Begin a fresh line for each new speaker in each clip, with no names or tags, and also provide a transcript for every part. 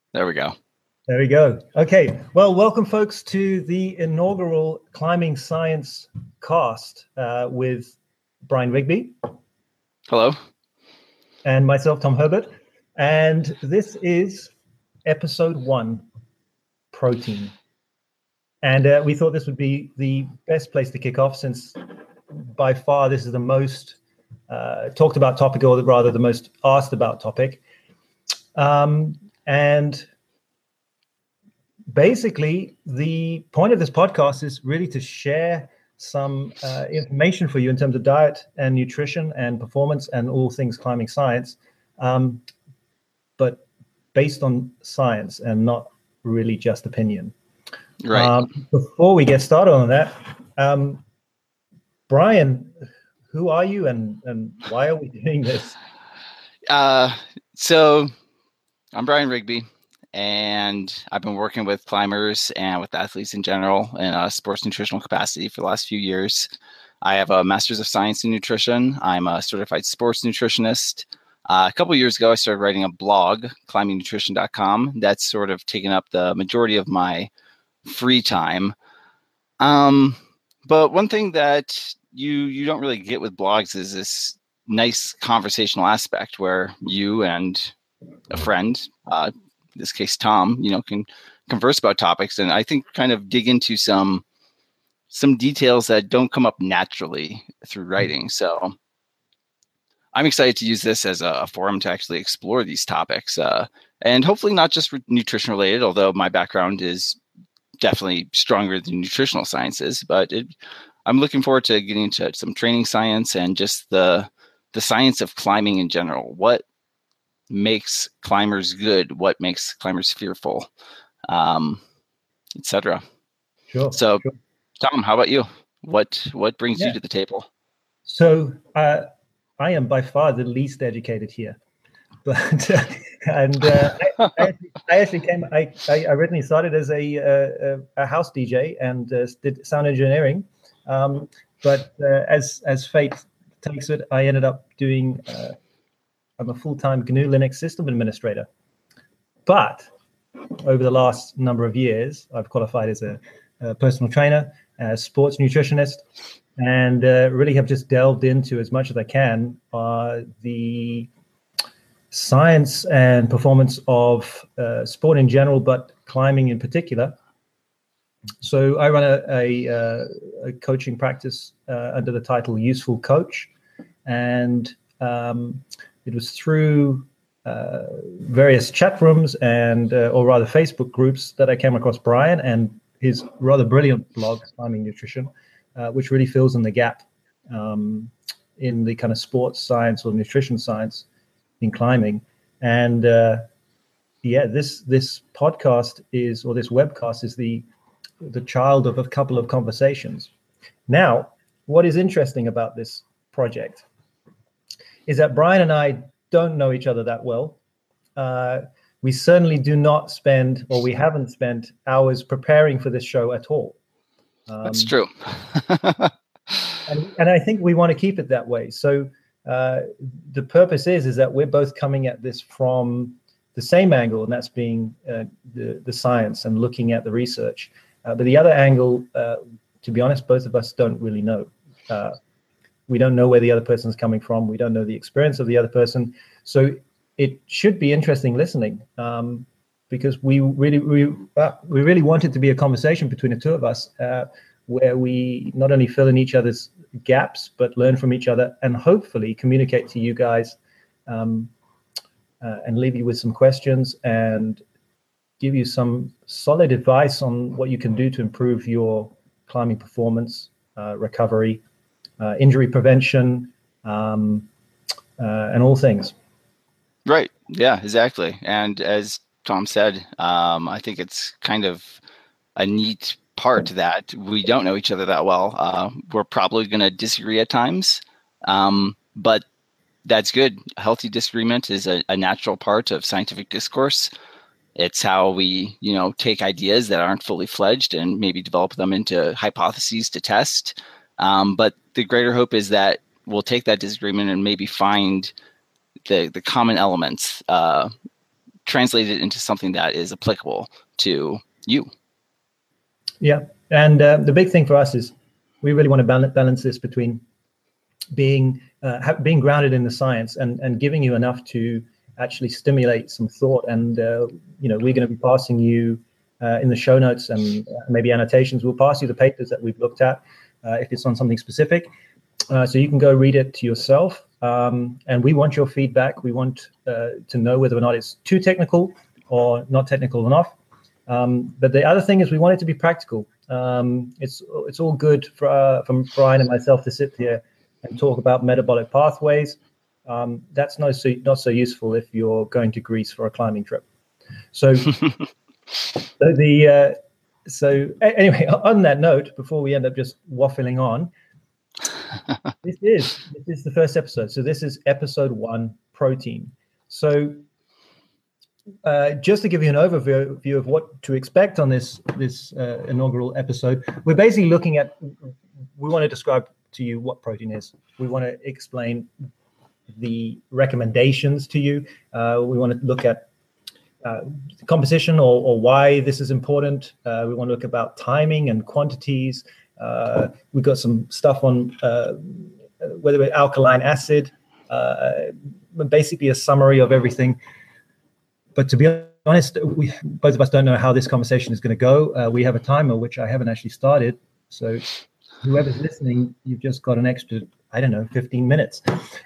There we go.
There we go. Okay. Well, welcome, folks, to the inaugural Climbing Science cast with Brian Rigby.
Hello.
And myself, Tom Herbert. And this is episode 1, protein. And we thought this would be the best place to kick off, since by far this is the most talked about topic, or rather the most asked about topic. And basically, the point of this podcast is really to share some information for you in terms of diet and nutrition and performance and all things climbing science, but based on science and not really just opinion.
Right.
Before we get started on that, Brian, who are you and why are we doing this?
So I'm Brian Rigby, and I've been working with climbers and with athletes in general in a sports nutritional capacity for the last few years. I have a Master's of Science in Nutrition. I'm a certified sports nutritionist. A couple of years ago, I started writing a blog, climbingnutrition.com. That's sort of taken up the majority of my free time. But one thing that you don't really get with blogs is this nice conversational aspect where you and a friend, in this case Tom, can converse about topics, and I think kind of dig into some details that don't come up naturally through writing. So I'm excited to use this as a forum to actually explore these topics, and hopefully not just nutrition related, although my background is definitely stronger than nutritional sciences, but I'm looking forward to getting into some training science and just the science of climbing in general. What makes climbers good? What makes climbers fearful? Etc.
Sure.
So, sure. Tom, how about you? What brings you to the table?
So I am by far the least educated here, but I actually came. I originally started as a house DJ and did sound engineering, but as fate takes it, I ended up doing. I'm a full-time GNU Linux system administrator, but over the last number of years, I've qualified as a personal trainer, a sports nutritionist, and really have just delved into as much as I can the science and performance of sport in general, but climbing in particular. So I run a coaching practice under the title Useful Coach, and it was through various chat rooms and, or rather Facebook groups, that I came across Brian and his rather brilliant blog, Climbing Nutrition, which really fills in the gap in the kind of sports science or nutrition science in climbing. And this podcast is, or this webcast is the child of a couple of conversations. Now, what is interesting about this project is that Brian and I don't know each other that well. We certainly do not spend, or we haven't spent hours preparing for this show at all.
That's true.
and I think we want to keep it that way. So the purpose is that we're both coming at this from the same angle, and that's being the science and looking at the research. But the other angle, to be honest, both of us don't really know. We don't know where the other person's coming from. We don't know the experience of the other person. So it should be interesting listening, because we really want it to be a conversation between the two of us, where we not only fill in each other's gaps, but learn from each other and hopefully communicate to you guys, and leave you with some questions and give you some solid advice on what you can do to improve your climbing performance, recovery, injury prevention, and all things.
Right. Yeah, exactly. And as Tom said, I think it's kind of a neat part that we don't know each other that well. We're probably going to disagree at times, but that's good. A healthy disagreement is a natural part of scientific discourse. It's how we, take ideas that aren't fully fledged and maybe develop them into hypotheses to test. But the greater hope is that we'll take that disagreement and maybe find the common elements, translate it into something that is applicable to you.
Yeah. And the big thing for us is we really want to balance this between being grounded in the science and giving you enough to actually stimulate some thought. And, we're going to be passing you in the show notes and maybe annotations. We'll pass you the papers that we've looked at if it's on something specific. So you can go read it to yourself. And we want your feedback. We want to know whether or not it's too technical or not technical enough. But the other thing is we want it to be practical. It's all good from Brian and myself to sit here and talk about metabolic pathways. That's not so useful if you're going to Greece for a climbing trip. So, anyway, on that note, before we end up just waffling on, this is the first episode. So this is episode 1, protein. So just to give you an overview of what to expect on this inaugural episode, we're basically we want to describe to you what protein is. We want to explain the recommendations to you. We want to look at composition or why this is important. We want to look about timing and quantities. We've got some stuff on whether it's alkaline acid, basically a summary of everything. But to be honest, both of us don't know how this conversation is going to go. We have a timer, which I haven't actually started. So whoever's listening, you've just got an extra, 15 minutes.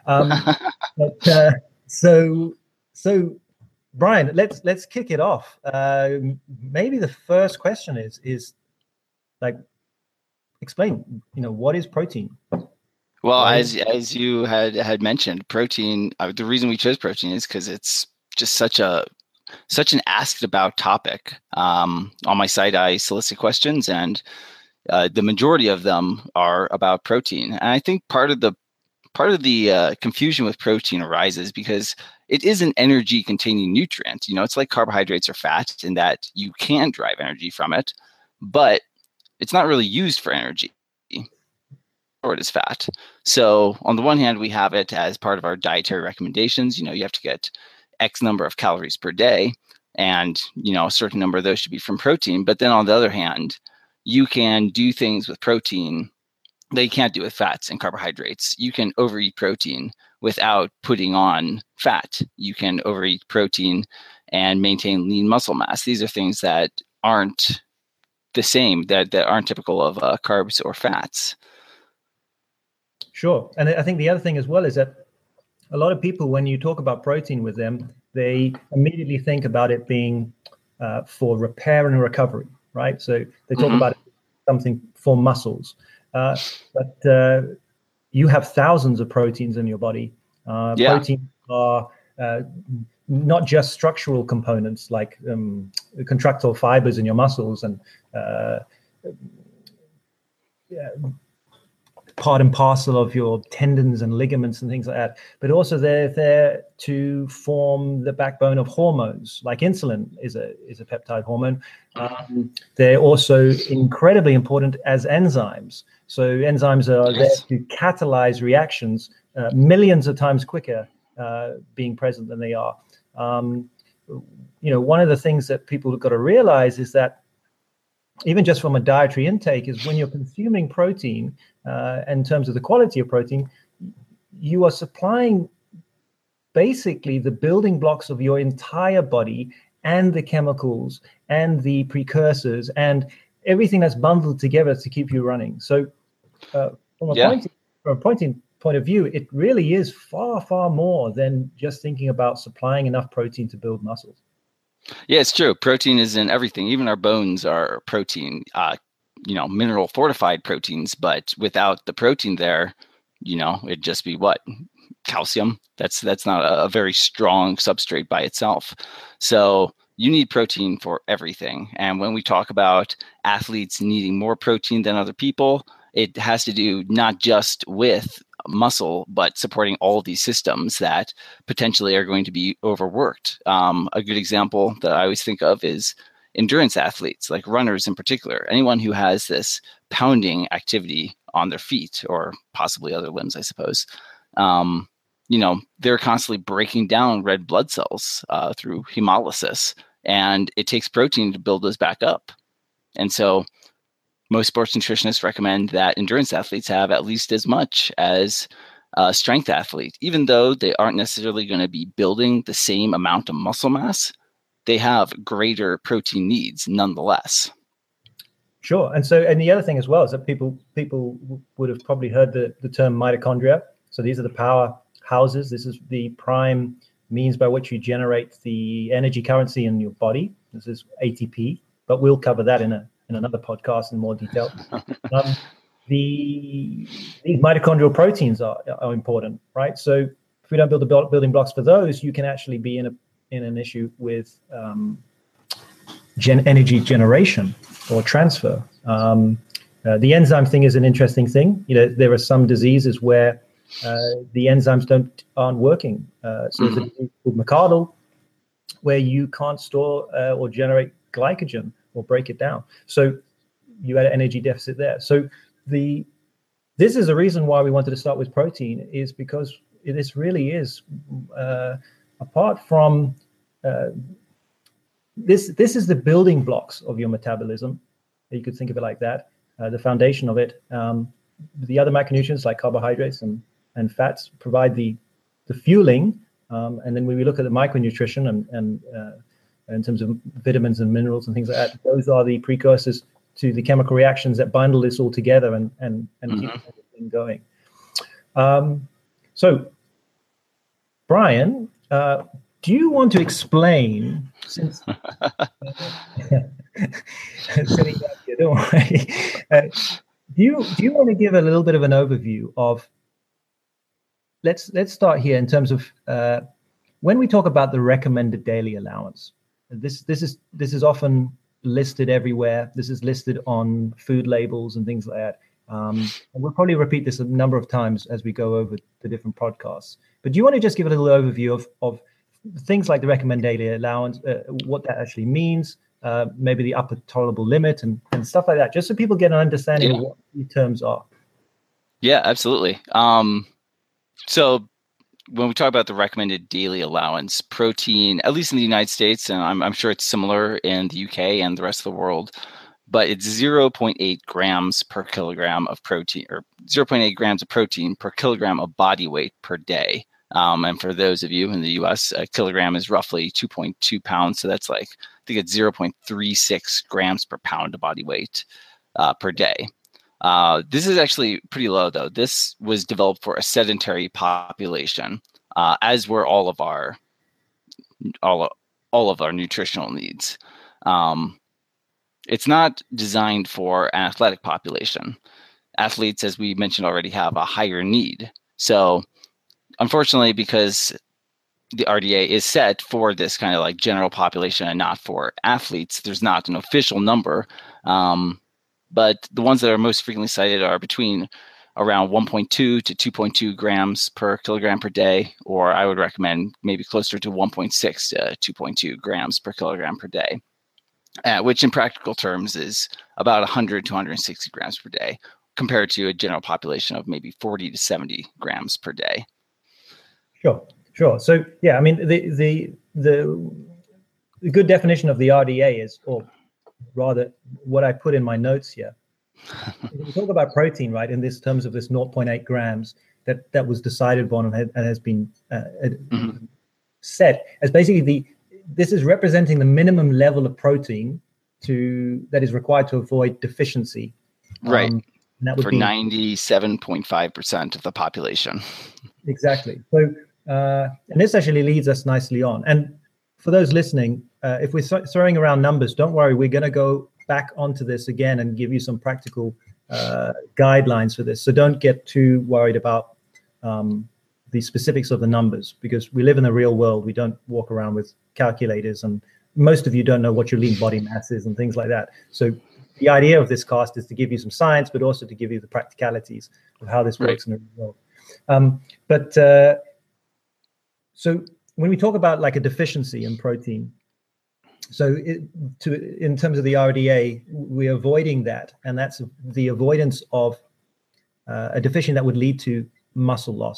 So Brian, let's kick it off. Maybe the first question is like, explain, what is protein?
Well, as you had mentioned, protein, the reason we chose protein is because it's just such an asked about topic. On my site, I solicit questions, and the majority of them are about protein. And I think part of the confusion with protein arises because it is an energy containing nutrient. It's like carbohydrates or fat in that you can derive energy from it, but it's not really used for energy, or it is fat. So on the one hand, we have it as part of our dietary recommendations. You have to get X number of calories per day, and a certain number of those should be from protein. But then on the other hand, you can do things with protein that you can't do with fats and carbohydrates. You can overeat protein without putting on fat. You can overeat protein and maintain lean muscle mass. These are things that aren't the same, that aren't typical of carbs or fats.
Sure. And I think the other thing as well is that a lot of people, when you talk about protein with them, they immediately think about it being for repair and recovery, right? So they talk about it something for muscles. But you have thousands of proteins in your body. Proteins are not just structural components like contractile fibers in your muscles and part and parcel of your tendons and ligaments and things like that, but also they're there to form the backbone of hormones. Like insulin is a peptide hormone. They're also incredibly important as enzymes. So enzymes are there to catalyze reactions millions of times quicker being present than they are. One of the things that people have got to realize is that even just from a dietary intake is when you're consuming protein, in terms of the quality of protein, you are supplying basically the building blocks of your entire body and the chemicals and the precursors and everything that's bundled together to keep you running. So from a protein point of view, it really is far, far more than just thinking about supplying enough protein to build muscles.
Yeah, it's true. Protein is in everything. Even our bones are protein, mineral fortified proteins. But without the protein there, it'd just be what? Calcium. That's not a very strong substrate by itself. So you need protein for everything. And when we talk about athletes needing more protein than other people, it has to do not just with muscle, but supporting all of these systems that potentially are going to be overworked. A good example that I always think of is endurance athletes, like runners in particular. Anyone who has this pounding activity on their feet or possibly other limbs, I suppose. they're constantly breaking down red blood cells through hemolysis, and it takes protein to build those back up. And so most sports nutritionists recommend that endurance athletes have at least as much as a strength athlete. Even though they aren't necessarily going to be building the same amount of muscle mass, they have greater protein needs nonetheless.
Sure. And the other thing as well is that people would have probably heard the term mitochondria. So these are the power houses. This is the prime means by which you generate the energy currency in your body. This is ATP, but we'll cover that in another podcast in more detail. These mitochondrial proteins are important, right? So if we don't build the building blocks for those, you can actually be in an issue with energy generation or transfer. The enzyme thing is an interesting thing. There are some diseases where the enzymes aren't working. So there's a disease called McArdle, where you can't store or generate glycogen or break it down. So you had an energy deficit there. So this is the reason why we wanted to start with protein, is because this really is, apart from this is the building blocks of your metabolism. You could think of it like that, the foundation of it. The other macronutrients like carbohydrates and fats provide the fueling, and then when we look at the micronutrition and in terms of vitamins and minerals and things like that, those are the precursors to the chemical reactions that bundle this all together and keep everything going. So, Brian, do you want to explain, since don't worry, do you want to give a little bit of an overview of, let's start here in terms of when we talk about the recommended daily allowance. This is often listed everywhere. This is listed on food labels and things like that. And we'll probably repeat this a number of times as we go over the different podcasts. But do you want to just give a little overview of things like the recommended daily allowance, what that actually means, maybe the upper tolerable limit and stuff like that, just so people get an understanding of what the terms are?
Yeah, absolutely. So when we talk about the recommended daily allowance, protein, at least in the United States, and I'm sure it's similar in the UK and the rest of the world, but it's 0.8 grams per kilogram of protein, or 0.8 grams of protein per kilogram of body weight per day. And for those of you in the US, a kilogram is roughly 2.2 pounds. So that's like, I think it's 0.36 grams per pound of body weight per day. This is actually pretty low, though. This was developed for a sedentary population, as were all of our nutritional needs. It's not designed for an athletic population. Athletes, as we mentioned already, have a higher need. So, unfortunately, because the RDA is set for this kind of like general population and not for athletes, there's not an official number. But the ones that are most frequently cited are between around 1.2 to 2.2 grams per kilogram per day, or I would recommend maybe closer to 1.6 to 2.2 grams per kilogram per day, which in practical terms is about 100 to 160 grams per day, compared to a general population of maybe 40 to 70 grams per day.
Sure. So, yeah, I mean, the good definition of the RDA is, or rather what I put in my notes here, we talk about protein, right, in this terms of this 0.8 grams that was decided upon and has been set as basically this is representing the minimum level of protein that is required to avoid deficiency.
Right.
And that would
for 97.5% of the population.
Exactly. So, and this actually leads us nicely on. And for those listening, if we're throwing around numbers, don't worry, we're going to go back onto this again and give you some practical guidelines for this. So don't get too worried about the specifics of the numbers, because we live in the real world. We don't walk around with calculators, and most of you don't know what your lean body mass is and things like that. So the idea of this cast is to give you some science, but also to give you the practicalities of how this works in the real world. So when we talk about like a deficiency in protein, so in terms of the RDA, we're avoiding that, and that's the avoidance of a deficiency that would lead to muscle loss.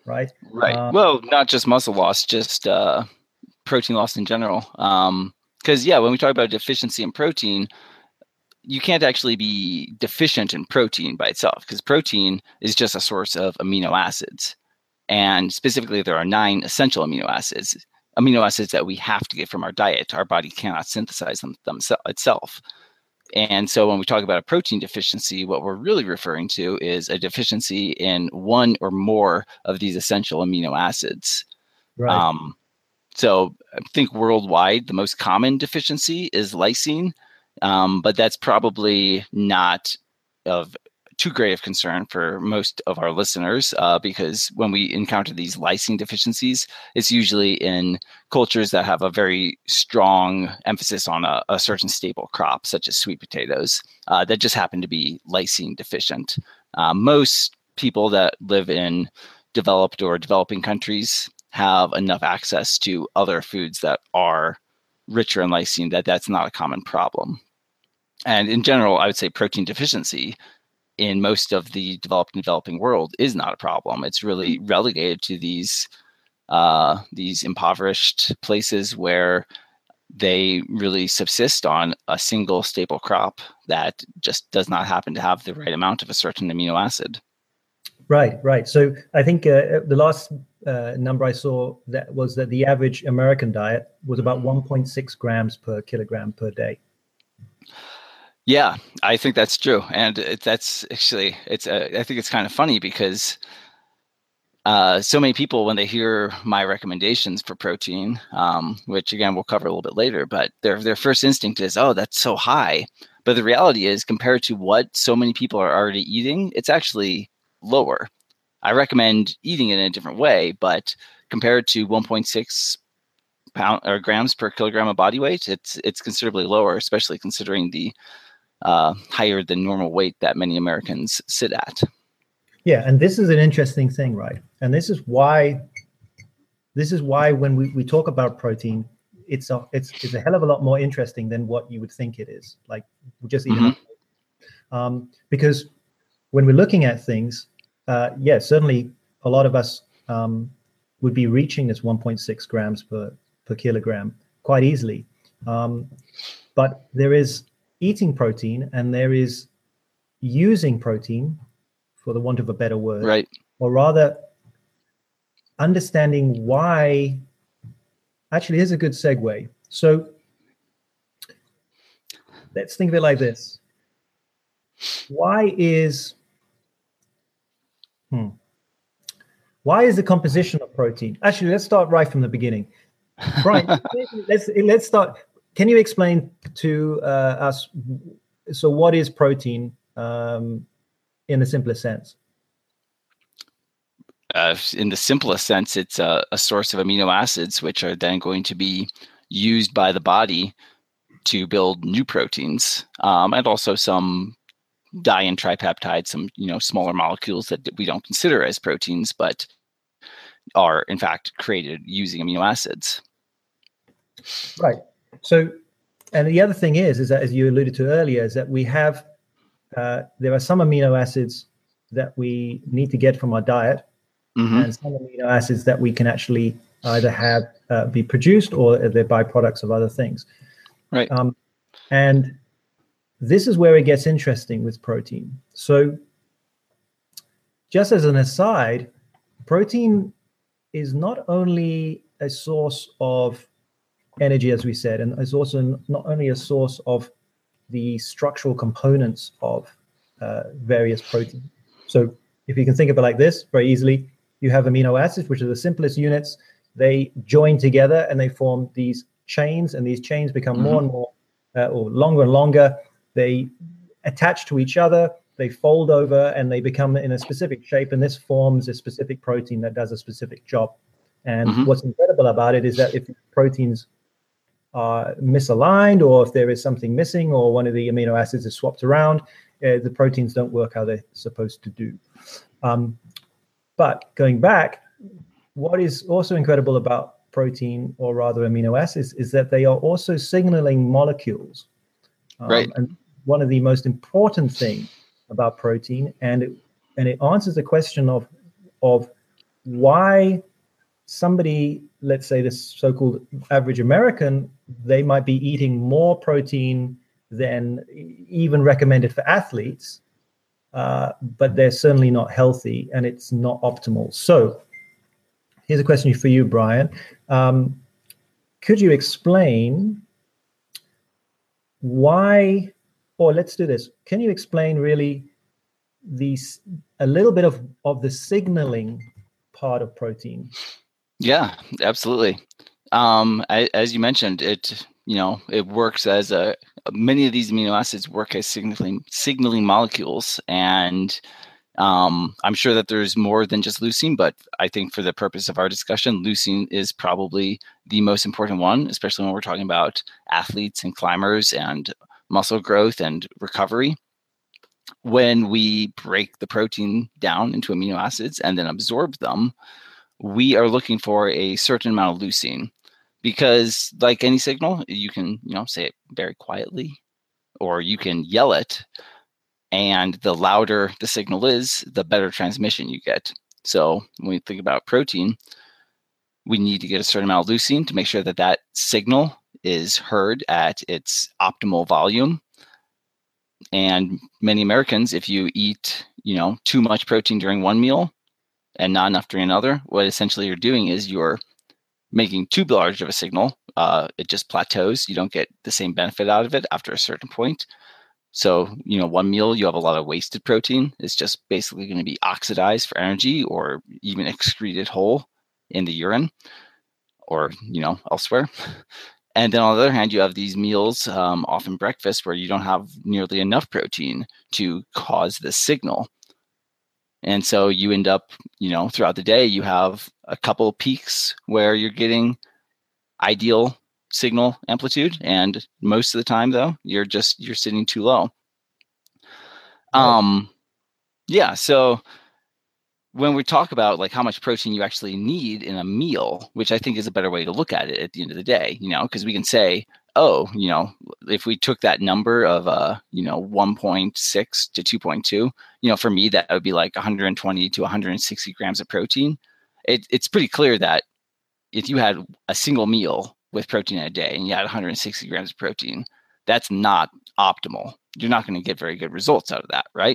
right?
Right. Well, not just muscle loss, just protein loss in general. Because when we talk about deficiency in protein, you can't actually be deficient in protein by itself, because protein is just a source of amino acids. And specifically, there are 9 essential amino acids that we have to get from our diet. Our body cannot synthesize them itself. And so when we talk about a protein deficiency, what we're really referring to is a deficiency in one or more of these essential amino acids.
Right.
So I think worldwide, the most common deficiency is lysine, but that's probably not of too great of concern for most of our listeners, because when we encounter these lysine deficiencies, it's usually in cultures that have a very strong emphasis on a certain staple crop, such as sweet potatoes, that just happen to be lysine deficient. Most people that live in developed or developing countries have enough access to other foods that are richer in lysine that's not a common problem. And in general, I would say protein deficiency in most of the developed and developing world is not a problem. It's really relegated to these impoverished places where they really subsist on a single staple crop that just does not happen to have the right amount of a certain amino acid.
Right. So I think the last number I saw was that the average American diet was about 1.6 grams per kilogram per day.
Yeah, I think that's true, and that's actually I think it's kind of funny because so many people, when they hear my recommendations for protein, which again we'll cover a little bit later, but their first instinct is, oh, that's so high. But the reality is, compared to what so many people are already eating, it's actually lower. I recommend eating it in a different way, but compared to 1.6 grams per kilogram of body weight, it's considerably lower, especially considering the higher than normal weight that many Americans sit at.
Yeah, and this is an interesting thing, right? And this is why when we talk about protein, it's a hell of a lot more interesting than what you would think it is. Like just eating, because when we're looking at things, certainly a lot of us would be reaching this 1.6 grams per kilogram quite easily. But there is eating protein and there is using protein, for the want of a better word,
right?
Or rather, understanding why. Actually, here's a good segue. So let's think of it like this. Why is the composition of protein? Actually, let's start right from the beginning. Brian, let's start. Can you explain to us, so what is protein in the simplest sense?
In the simplest sense, it's a source of amino acids, which are then going to be used by the body to build new proteins, and also some di and tripeptides, some smaller molecules that we don't consider as proteins, but are in fact created using amino acids.
Right. So, and the other thing is that, as you alluded to earlier, is that we have there are some amino acids that we need to get from our diet, and some amino acids that we can actually either have be produced or they're byproducts of other things.
Right.
And this is where it gets interesting with protein. So, just as an aside, protein is not only a source of energy, as we said, and is also not only a source of the structural components of various proteins. So if you can think of it like this very easily, you have amino acids, which are the simplest units. They join together and they form these chains, and these chains become more and more or longer and longer. They attach to each other, they fold over, and they become in a specific shape, and this forms a specific protein that does a specific job. And what's incredible about it is that if proteins are misaligned, or if there is something missing, or one of the amino acids is swapped around, the proteins don't work how they're supposed to do. But going back, what is also incredible about protein, or rather amino acids, is that they are also signaling molecules.
Right.
And one of the most important things about protein, and it answers the question of why somebody, let's say this so-called average American, they might be eating more protein than even recommended for athletes, but they're certainly not healthy and it's not optimal. So here's a question for you, Brian. Could you explain why, or let's do this. Can you explain really a little bit of the signaling part of protein?
Yeah, absolutely. As you mentioned, it works as many of these amino acids work as signaling molecules, and I'm sure that there's more than just leucine, but I think for the purpose of our discussion, leucine is probably the most important one, especially when we're talking about athletes and climbers and muscle growth and recovery. When we break the protein down into amino acids and then absorb them, we are looking for a certain amount of leucine, because like any signal, you can, say it very quietly, or you can yell it, and the louder the signal is, the better transmission you get. So when we think about protein, we need to get a certain amount of leucine to make sure that that signal is heard at its optimal volume. And many Americans, if you eat, too much protein during one meal and not enough during another, what essentially you're doing is you're making too large of a signal. It just plateaus. You don't get the same benefit out of it after a certain point. So, one meal, you have a lot of wasted protein. It's just basically going to be oxidized for energy or even excreted whole in the urine or, elsewhere. And then on the other hand, you have these meals, often breakfast, where you don't have nearly enough protein to cause this signal. And so you end up, throughout the day, you have a couple of peaks where you're getting ideal signal amplitude. And most of the time, though, you're sitting too low. Yeah. So when we talk about like how much protein you actually need in a meal, which I think is a better way to look at it at the end of the day, because we can say, oh, if we took that number of 1.6 to 2.2, for me, that would be like 120 to 160 grams of protein. It's pretty clear that if you had a single meal with protein in a day and you had 160 grams of protein, that's not optimal. You're not going to get very good results out of that, right?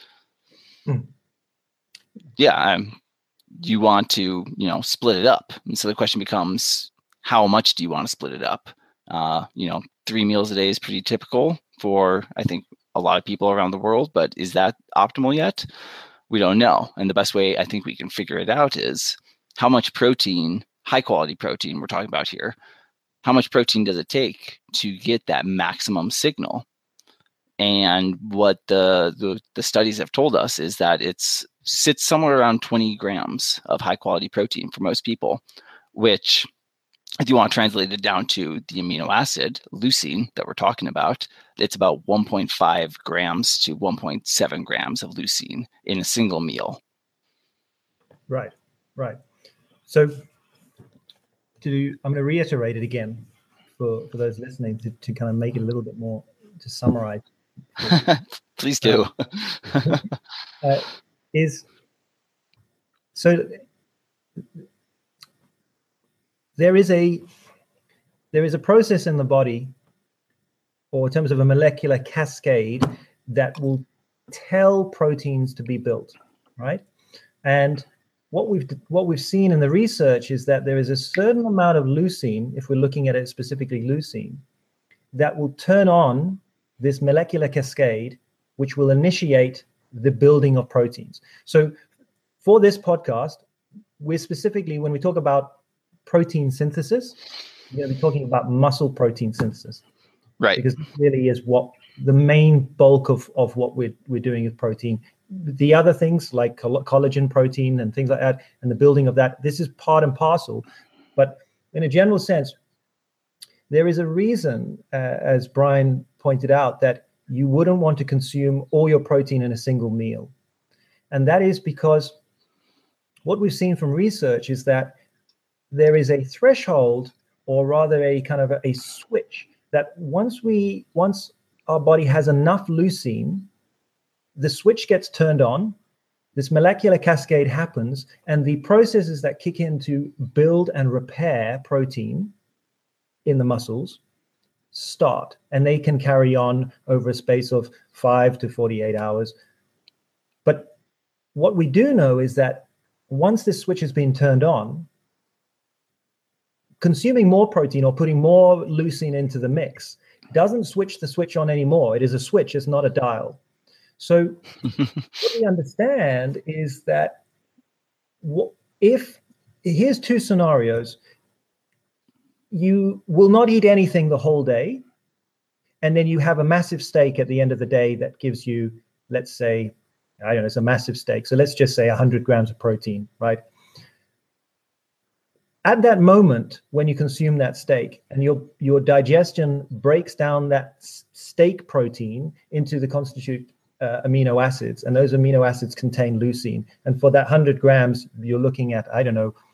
Yeah. You want to, split it up. And so the question becomes, how much do you want to split it up? 3 meals a day is pretty typical for, I think, a lot of people around the world, but is that optimal yet? We don't know. And the best way I think we can figure it out is how much protein, high quality protein we're talking about here, how much protein does it take to get that maximum signal? And what the studies have told us is that it sits somewhere around 20 grams of high quality protein for most people, which, if you want to translate it down to the amino acid, leucine, that we're talking about, it's about 1.5 grams to 1.7 grams of leucine in a single meal.
Right. So I'm going to reiterate it again for those listening to kind of make it a little bit more, to summarize.
Please do.
There is a process in the body, or in terms of a molecular cascade, that will tell proteins to be built, right? And what we've seen in the research is that there is a certain amount of leucine, if we're looking at it specifically leucine, that will turn on this molecular cascade, which will initiate the building of proteins. So for this podcast, we're specifically, when we talk about protein synthesis, we're going to be talking about muscle protein synthesis.
Right.
Because this really is what the main bulk of what we're doing is protein. The other things like collagen protein and things like that, and the building of that, this is part and parcel. But in a general sense, there is a reason, as Brian pointed out, that you wouldn't want to consume all your protein in a single meal. And that is because what we've seen from research is that there is a threshold, or rather a kind of a switch, that once our body has enough leucine, the switch gets turned on This molecular cascade happens, and the processes that kick in to build and repair protein in the muscles start, and they can carry on over a space of 5 to 48 hours. But what we do know is that once this switch has been turned on, consuming more protein or putting more leucine into the mix doesn't switch the switch on anymore. It is a switch, it's not a dial. So what we understand is that here's two scenarios. You will not eat anything the whole day, and then you have a massive steak at the end of the day that gives you, let's say, I don't know, it's a massive steak. So let's just say 100 grams of protein, right? At that moment, when you consume that steak and your digestion breaks down that steak protein into the constituent amino acids, and those amino acids contain leucine. And for that 100 grams, you're looking at, I don't know,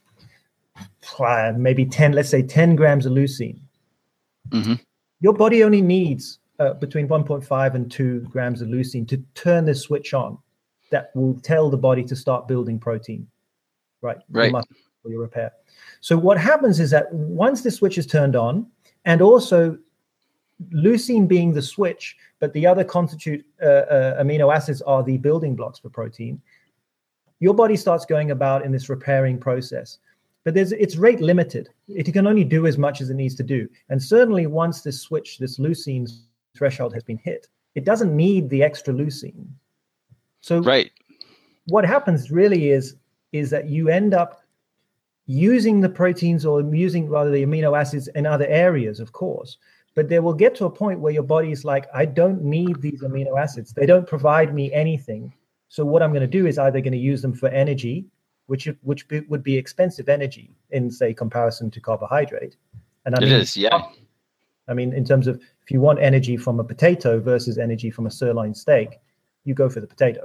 maybe 10, let's say 10 grams of leucine.
Mm-hmm.
Your body only needs between 1.5 and 2 grams of leucine to turn this switch on that will tell the body to start building protein, right?
Right.
For your repair. So what happens is that once the switch is turned on, and also leucine being the switch, but the other constituent amino acids are the building blocks for protein, your body starts going about in this repairing process. But it's rate limited. It can only do as much as it needs to do. And certainly once this switch, this leucine threshold has been hit, it doesn't need the extra leucine. So
right.
What happens really is that you end up using the proteins, or using rather the amino acids in other areas, of course. But there will get to a point where your body is like, I don't need these amino acids. They don't provide me anything. So what I'm going to do is either going to use them for energy, which would be expensive energy in, say, comparison to carbohydrate. And I mean,
it is, yeah.
I mean, in terms of if you want energy from a potato versus energy from a sirloin steak, you go for the potato.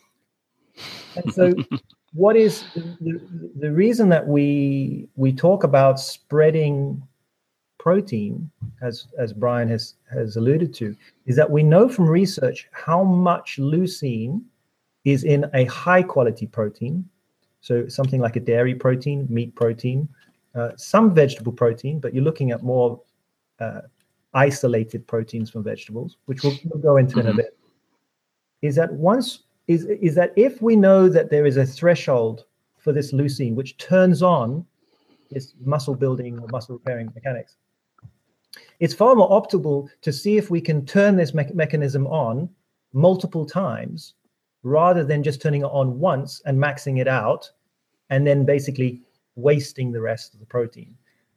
And so what is the reason that we talk about spreading protein, as Brian has alluded to, is that we know from research how much leucine is in a high quality protein. So something like a dairy protein, meat protein, some vegetable protein, but you're looking at more isolated proteins from vegetables, which we'll go into in a bit. Is that if we know that there is a threshold for this leucine, which turns on this muscle building or muscle repairing mechanics, it's far more optimal to see if we can turn this mechanism on multiple times, rather than just turning it on once and maxing it out, and then basically wasting the rest of the protein.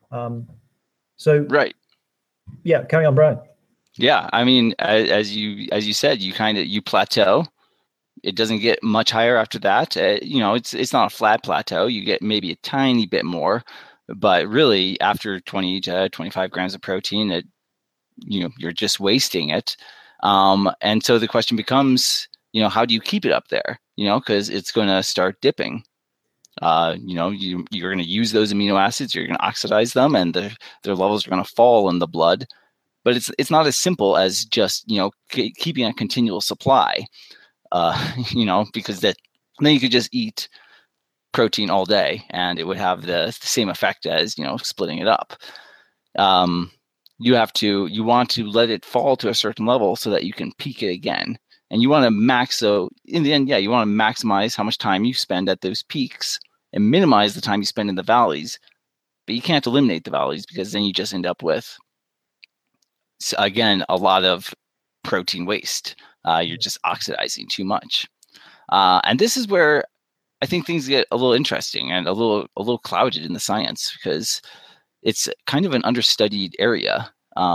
Right.
Yeah, carry on, Brian.
Yeah, I mean, as you said, you plateau. It doesn't get much higher after that. It's not a flat plateau. You get maybe a tiny bit more, but really after 20 to 25 grams of protein, you're just wasting it. And so the question becomes, how do you keep it up there? Because it's going to start dipping. You're going to use those amino acids. You're going to oxidize them, and their levels are going to fall in the blood. But it's not as simple as just keeping a continual supply. Because then you could just eat protein all day and it would have the same effect as splitting it up. You want to let it fall to a certain level so that you can peak it again. And you want to so in the end, you want to maximize how much time you spend at those peaks and minimize the time you spend in the valleys. But you can't eliminate the valleys, because then you just end up with, again, a lot of protein waste. You're just oxidizing too much. And this is where I think things get a little interesting and a little clouded in the science, because it's kind of an understudied area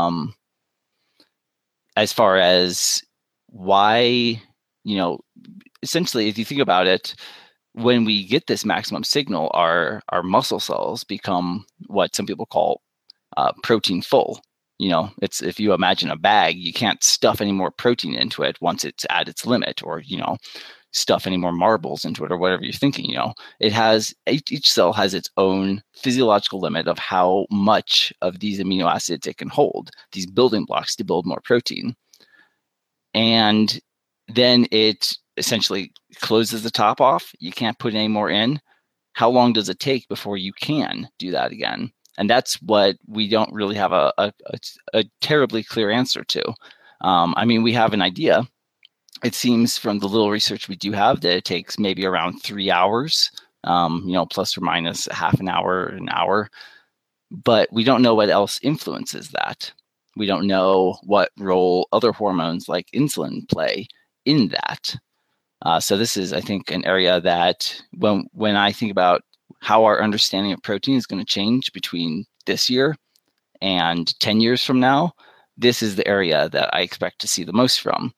as far as why, essentially, if you think about it, when we get this maximum signal, our muscle cells become what some people call protein full. It's, if you imagine a bag, you can't stuff any more protein into it once it's at its limit, or, stuff any more marbles into it, or whatever you're thinking. It has, each cell has its own physiological limit of how much of these amino acids it can hold, these building blocks to build more protein. And then it essentially closes the top off. You can't put any more in. How long does it take before you can do that again? And that's what we don't really have a terribly clear answer to. I mean, we have an idea. It seems from the little research we do have that it takes maybe around 3 hours, plus or minus a half an hour. But we don't know what else influences that. We don't know what role other hormones like insulin play in that. So this is, I think, an area that when I think about how our understanding of protein is going to change between this year and 10 years from now, this is the area that I expect to see the most from.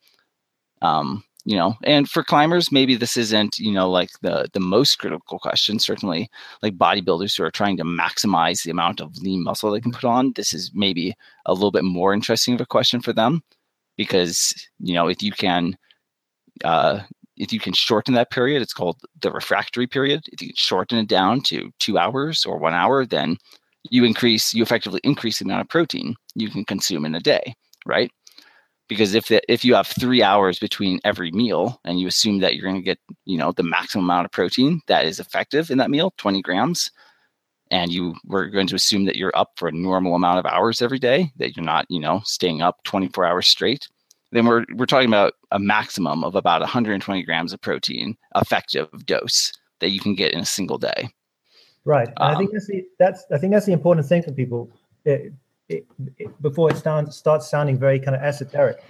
And for climbers, maybe this isn't, like the most critical question. Certainly, like bodybuilders who are trying to maximize the amount of lean muscle they can put on, this is maybe a little bit more interesting of a question for them, because, if you can shorten that period, it's called the refractory period. If you can shorten it down to 2 hours or 1 hour, then you effectively increase the amount of protein you can consume in a day, right? Because if you have 3 hours between every meal and you assume that you're going to get, the maximum amount of protein that is effective in that meal, 20 grams, and you were going to assume that you're up for a normal amount of hours every day, that you're not, staying up 24 hours straight, then we're talking about a maximum of about 120 grams of protein effective dose that you can get in a single day.
Right. And I think that's the important thing for people. Before it starts sounding very kind of esoteric.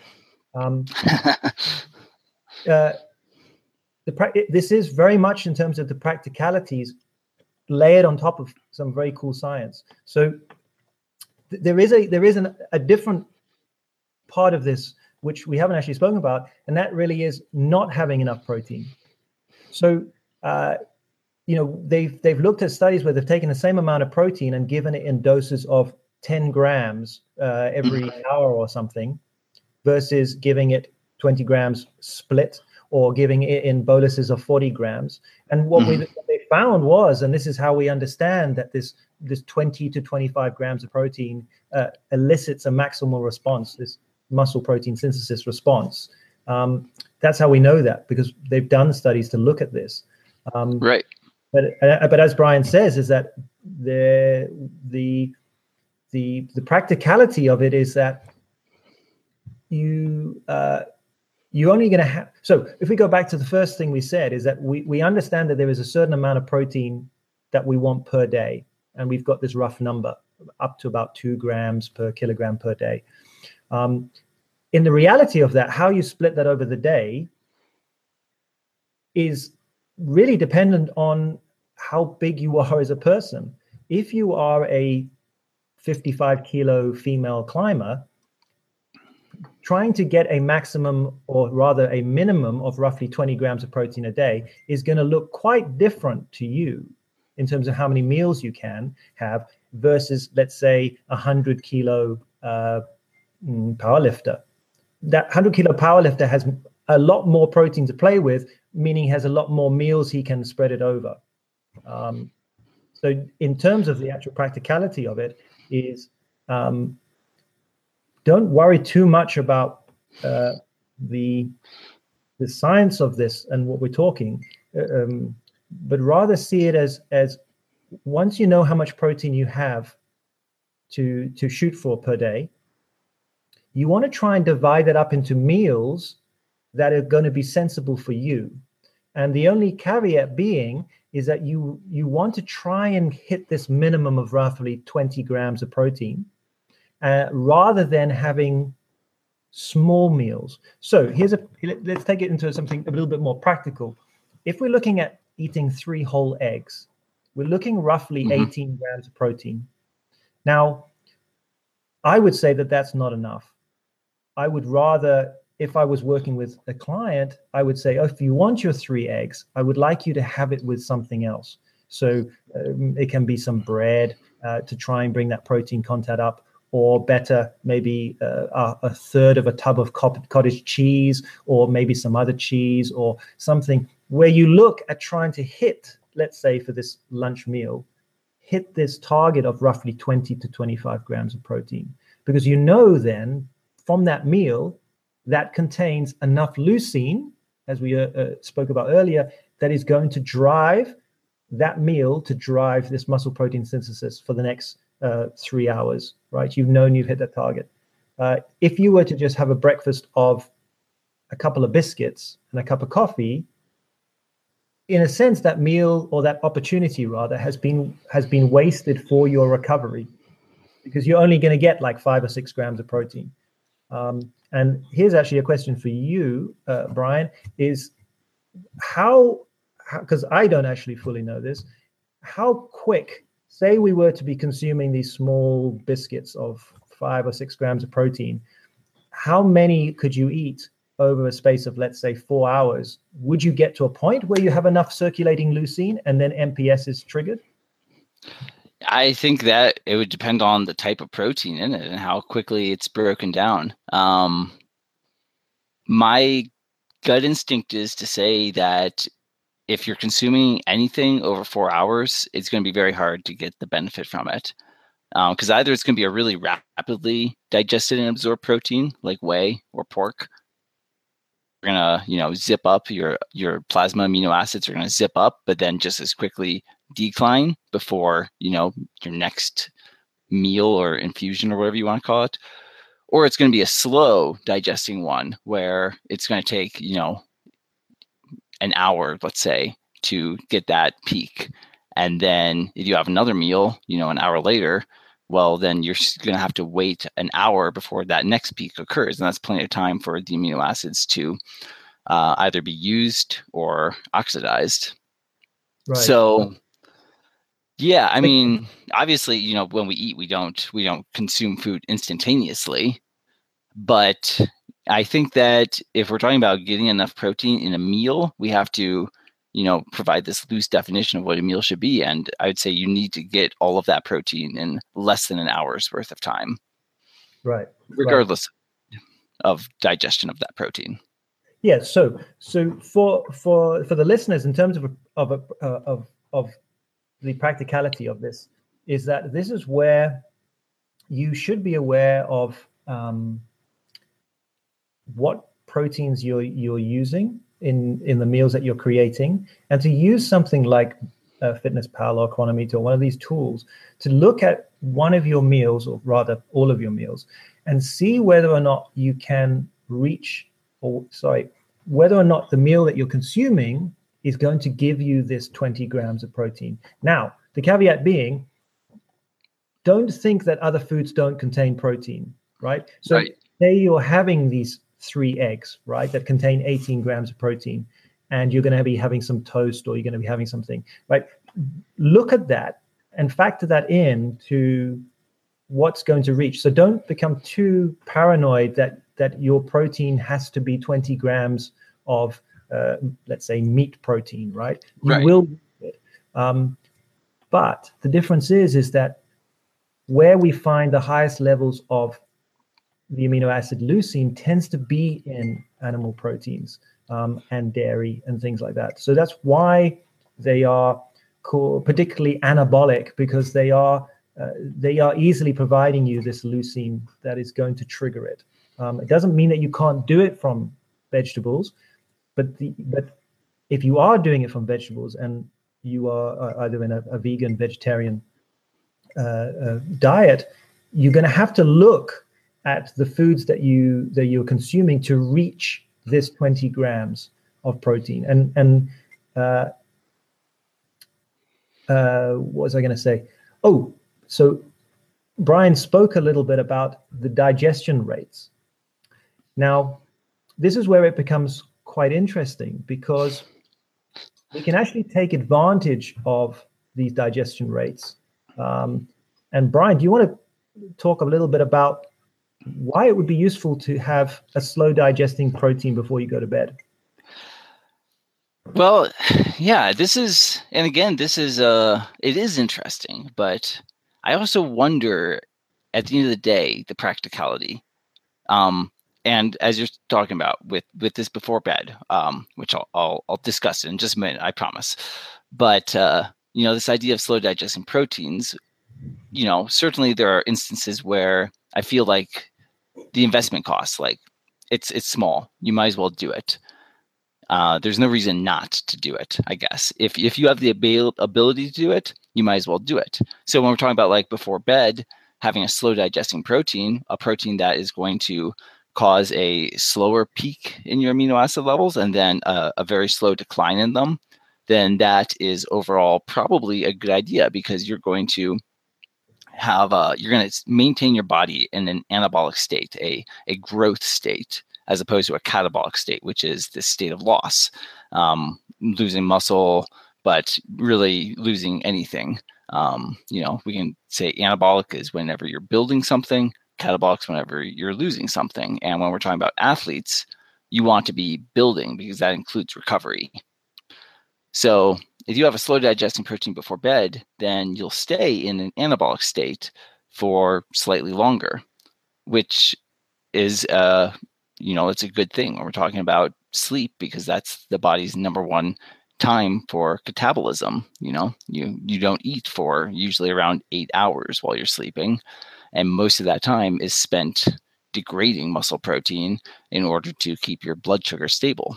This is very much in terms of the practicalities layered on top of some very cool science. So there is a different part of this which we haven't actually spoken about, and that really is not having enough protein. So they've looked at studies where they've taken the same amount of protein and given it in doses of 10 grams every hour or something, versus giving it 20 grams split or giving it in boluses of 40 grams. And what they found was, and this is how we understand that this 20 to 25 grams of protein elicits a maximal response, this muscle protein synthesis response. That's how we know that, because they've done studies to look at this.
Right.
But as Brian says, is that the practicality of it is that you're only going to have. So if we go back to the first thing we said, is that we understand that there is a certain amount of protein that we want per day, and we've got this rough number up to about 2 grams per kilogram per day. In the reality of that, how you split that over the day is really dependent on how big you are as a person. If you are a 55 kilo female climber, trying to get a maximum, or rather a minimum, of roughly 20 grams of protein a day is going to look quite different to you in terms of how many meals you can have versus, let's say, a 100 kilo powerlifter. That 100 kilo powerlifter has a lot more protein to play with, meaning he has a lot more meals he can spread it over. So in terms of the actual practicality of it is, don't worry too much about the science of this and what we're talking, but rather see it as once you know how much protein you have to shoot for per day, you want to try and divide it up into meals that are going to be sensible for you. And the only caveat being is that you want to try and hit this minimum of roughly 20 grams of protein, rather than having small meals. So let's take it into something a little bit more practical. If we're looking at eating 3 whole eggs, we're looking roughly 18 grams of protein. Now, I would say that that's not enough. I would rather, if I was working with a client, I would say, if you want your 3 eggs, I would like you to have it with something else. So it can be some bread to try and bring that protein content up, or better, maybe a third of a tub of cottage cheese, or maybe some other cheese, or something where you look at trying to hit, let's say for this lunch meal, hit this target of roughly 20 to 25 grams of protein. Because then from that meal, that contains enough leucine as we spoke about earlier, that is going to drive that meal to drive this muscle protein synthesis for the next 3 hours, right? You've known you've hit that target. If you were to just have a breakfast of a couple of biscuits and a cup of coffee, in a sense, that meal, or that opportunity rather, has been wasted for your recovery, because you're only going to get like 5 or 6 grams of protein. And here's actually a question for you, Brian, is how, because I don't actually fully know this, how quick, say we were to be consuming these small biscuits of 5 or 6 grams of protein, how many could you eat over a space of, let's say, 4 hours? Would you get to a point where you have enough circulating leucine and then MPS is triggered?
I think that it would depend on the type of protein in it and how quickly it's broken down. My gut instinct is to say that if you're consuming anything over 4 hours, it's going to be very hard to get the benefit from it. Because either it's going to be a really rapidly digested and absorbed protein like whey or pork. You're going to, zip up your plasma amino acids are going to zip up, but then just as quickly decline before, your next meal or infusion or whatever you want to call it. Or it's going to be a slow digesting one where it's going to take, an hour, let's say, to get that peak. And then if you have another meal, an hour later, well, then you're going to have to wait an hour before that next peak occurs. And that's plenty of time for the amino acids to either be used or oxidized. Right. So, yeah, I mean, obviously, when we eat, we don't consume food instantaneously. But I think that if we're talking about getting enough protein in a meal, we have to provide this loose definition of what a meal should be. And I would say you need to get all of that protein in less than an hour's worth of time.
Right.
Regardless of digestion of that protein.
Yeah. So for the listeners, in terms of the practicality of this, is that this is where you should be aware of what proteins you're using in the meals that you're creating, and to use something like FitnessPal or Cronometer or one of these tools to look at one of your meals, or rather all of your meals, and see whether or not you can reach, whether or not the meal that you're consuming is going to give you this 20 grams of protein. Now, the caveat being, don't think that other foods don't contain protein, right? So right. Say you're having these 3 eggs, right, that contain 18 grams of protein, and you're going to be having some toast, or you're going to be having something, right? Look at that and factor that in to what's going to reach. So don't become too paranoid that your protein has to be 20 grams of, let's say, meat protein, right? You right. will. But the difference is that where we find the highest levels of the amino acid leucine tends to be in animal proteins and dairy and things like that. So that's why they are particularly anabolic, because they are easily providing you this leucine that is going to trigger it. It doesn't mean that you can't do it from vegetables, but if you are doing it from vegetables and you are either in a vegan, vegetarian diet, you're going to have to look at the foods that you're consuming to reach this 20 grams of protein. And what was I going to say? Oh, so Brian spoke a little bit about the digestion rates. Now, this is where it becomes quite interesting, because we can actually take advantage of these digestion rates. And Brian, do you want to talk a little bit about why it would be useful to have a slow digesting protein before you go to bed?
Well, yeah, it is interesting, but I also wonder at the end of the day, the practicality. And as you're talking about with this before bed, which I'll discuss in just a minute, I promise. But, this idea of slow digesting proteins, certainly there are instances where I feel like the investment costs, like it's small. You might as well do it. there's no reason not to do it, I guess. If you have the ability to do it, you might as well do it. So when we're talking about like before bed, having a slow digesting protein, a protein that is going to cause a slower peak in your amino acid levels and then a very slow decline in them, then that is overall probably a good idea, because you're going to have you're going to maintain your body in an anabolic state, a growth state, as opposed to a catabolic state, which is this state of loss, losing muscle, but really losing anything. We can say anabolic is whenever you're building something, catabolic is whenever you're losing something. And when we're talking about athletes, you want to be building, because that includes recovery. So if you have a slow digesting protein before bed, then you'll stay in an anabolic state for slightly longer, which is it's a good thing when we're talking about sleep, because that's the body's number one time for catabolism. You don't eat for usually around 8 hours while you're sleeping, and most of that time is spent degrading muscle protein in order to keep your blood sugar stable.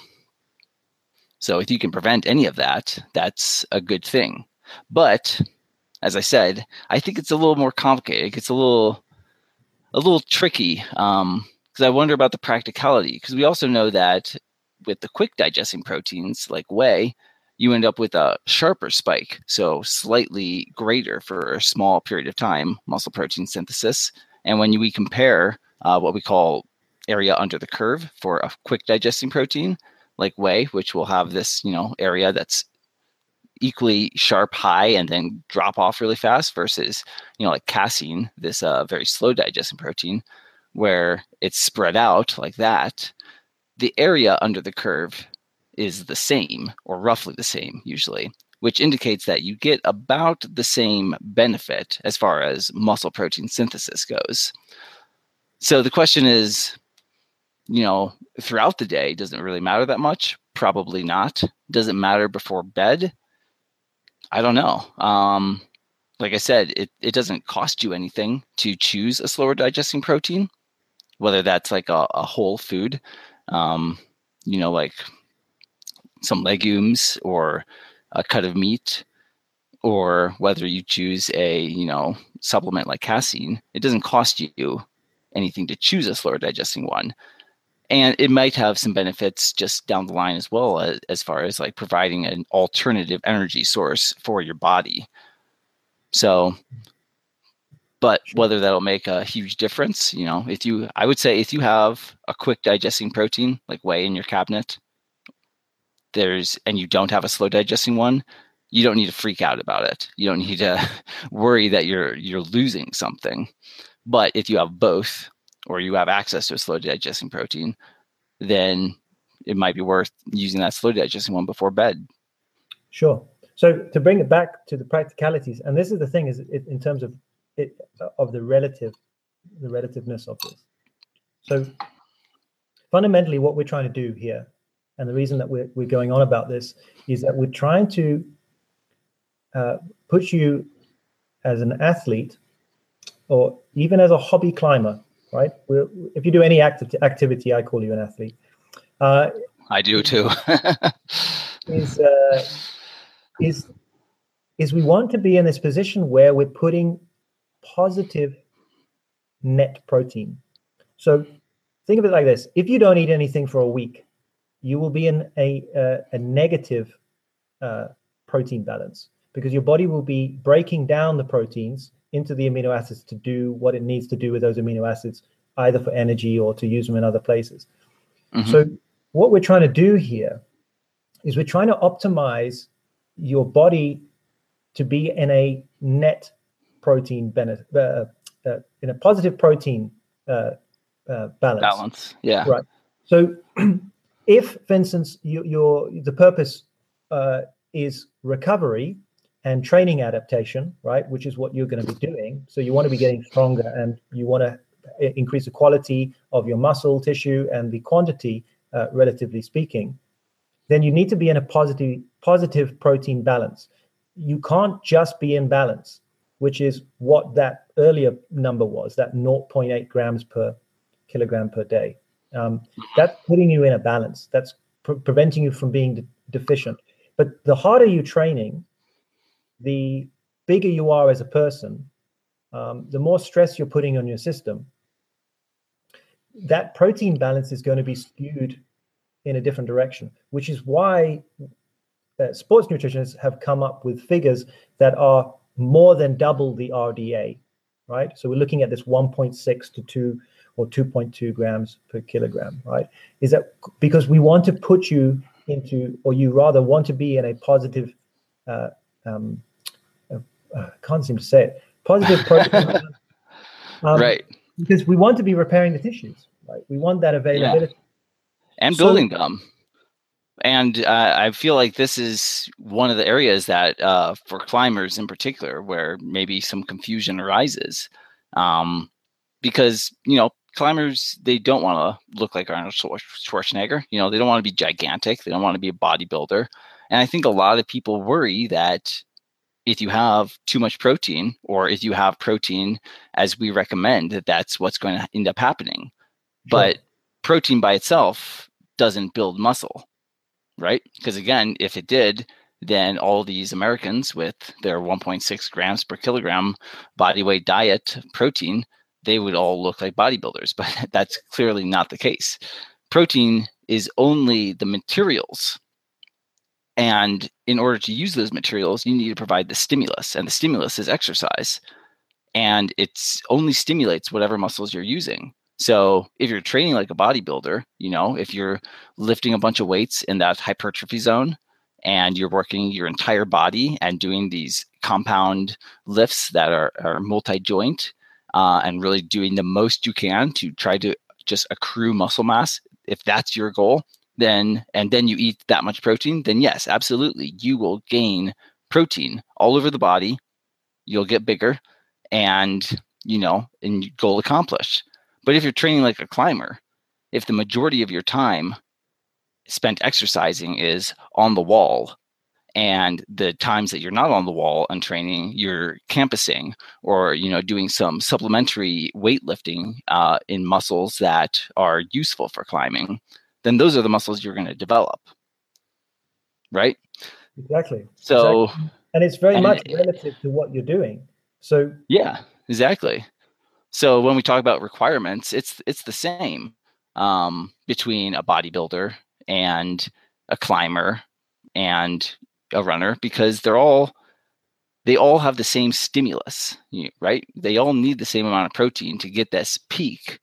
So if you can prevent any of that, that's a good thing. But as I said, I think it's a little more complicated. It gets a little tricky, because I wonder about the practicality. Because we also know that with the quick digesting proteins like whey, you end up with a sharper spike, so slightly greater for a small period of time muscle protein synthesis. And when we compare what we call area under the curve for a quick digesting protein like whey, which will have this area that's equally sharp high and then drop off really fast, versus like casein, this very slow digesting protein, where it's spread out like that, the area under the curve is the same, or roughly the same usually, which indicates that you get about the same benefit as far as muscle protein synthesis goes. So the question is, throughout the day, does it really matter that much? Probably not. Does it matter before bed? I don't know. Like I said, it doesn't cost you anything to choose a slower digesting protein, whether that's like a whole food, like some legumes or a cut of meat, or whether you choose a, supplement like casein. It doesn't cost you anything to choose a slower digesting one. And it might have some benefits just down the line as well, as far as like providing an alternative energy source for your body. So, but whether that'll make a huge difference, I would say if you have a quick digesting protein like whey in your cabinet, and you don't have a slow digesting one, you don't need to freak out about it. You don't need to worry that you're losing something. But if you have both, or you have access to a slow digesting protein, then it might be worth using that slow digesting one before bed.
Sure. So to bring it back to the practicalities, and this is the thing, is in terms of the relativeness of this. So fundamentally, what we're trying to do here, and the reason that we're going on about this, is that we're trying to put you as an athlete, or even as a hobby climber, right? If you do any activity, I call you an athlete.
I do too.
is we want to be in this position where we're putting positive net protein. So think of it like this: if you don't eat anything for a week, you will be in a negative protein balance, because your body will be breaking down the proteins into the amino acids to do what it needs to do with those amino acids, either for energy or to use them in other places. Mm-hmm. So what we're trying to do here is we're trying to optimize your body to be in a net protein benefit, in a positive protein balance.
Yeah.
Right. So if, for instance, the purpose is recovery and training adaptation, right, which is what you're going to be doing. So you want to be getting stronger, and you want to increase the quality of your muscle tissue and the quantity, relatively speaking. Then you need to be in a positive protein balance. You can't just be in balance, which is what that earlier number was, that 0.8 grams per kilogram per day. That's putting you in a balance. That's preventing you from being deficient. But the harder you're training, the bigger you are as a person, the more stress you're putting on your system. That protein balance is going to be skewed in a different direction, which is why sports nutritionists have come up with figures that are more than double the RDA, right? So we're looking at this 1.6 to 2 or 2.2 grams per kilogram, right? Is that because we want to put you into, or you rather want to be in a positive, I can't seem to say it, positive protein.
Right.
Because we want to be repairing the tissues, right? We want that availability.
Yeah. And building them. And I feel like this is one of the areas that for climbers in particular, where maybe some confusion arises. Because, climbers, they don't want to look like Arnold Schwarzenegger. They don't want to be gigantic. They don't want to be a bodybuilder. And I think a lot of people worry that if you have too much protein, or if you have protein as we recommend, that's what's going to end up happening. Sure. But protein by itself doesn't build muscle, right? Because again, if it did, then all these Americans with their 1.6 grams per kilogram body weight diet protein, they would all look like bodybuilders, but that's clearly not the case. Protein is only the materials. And in order to use those materials, you need to provide the stimulus, and the stimulus is exercise. And it only stimulates whatever muscles you're using. So if you're training like a bodybuilder, if you're lifting a bunch of weights in that hypertrophy zone and you're working your entire body and doing these compound lifts that are multi-joint and really doing the most you can to try to just accrue muscle mass, if that's your goal, and then you eat that much protein, then yes, absolutely, you will gain protein all over the body. You'll get bigger, and goal accomplished. But if you're training like a climber, if the majority of your time spent exercising is on the wall, and the times that you're not on the wall and training, you're campusing or doing some supplementary weightlifting in muscles that are useful for climbing, then those are the muscles you're going to develop, right?
Exactly.
So,
exactly. And it's very much relative to what you're doing. So
yeah, exactly. So when we talk about requirements, it's the same between a bodybuilder and a climber and a runner, because they all have the same stimulus, right? They all need the same amount of protein to get this peak.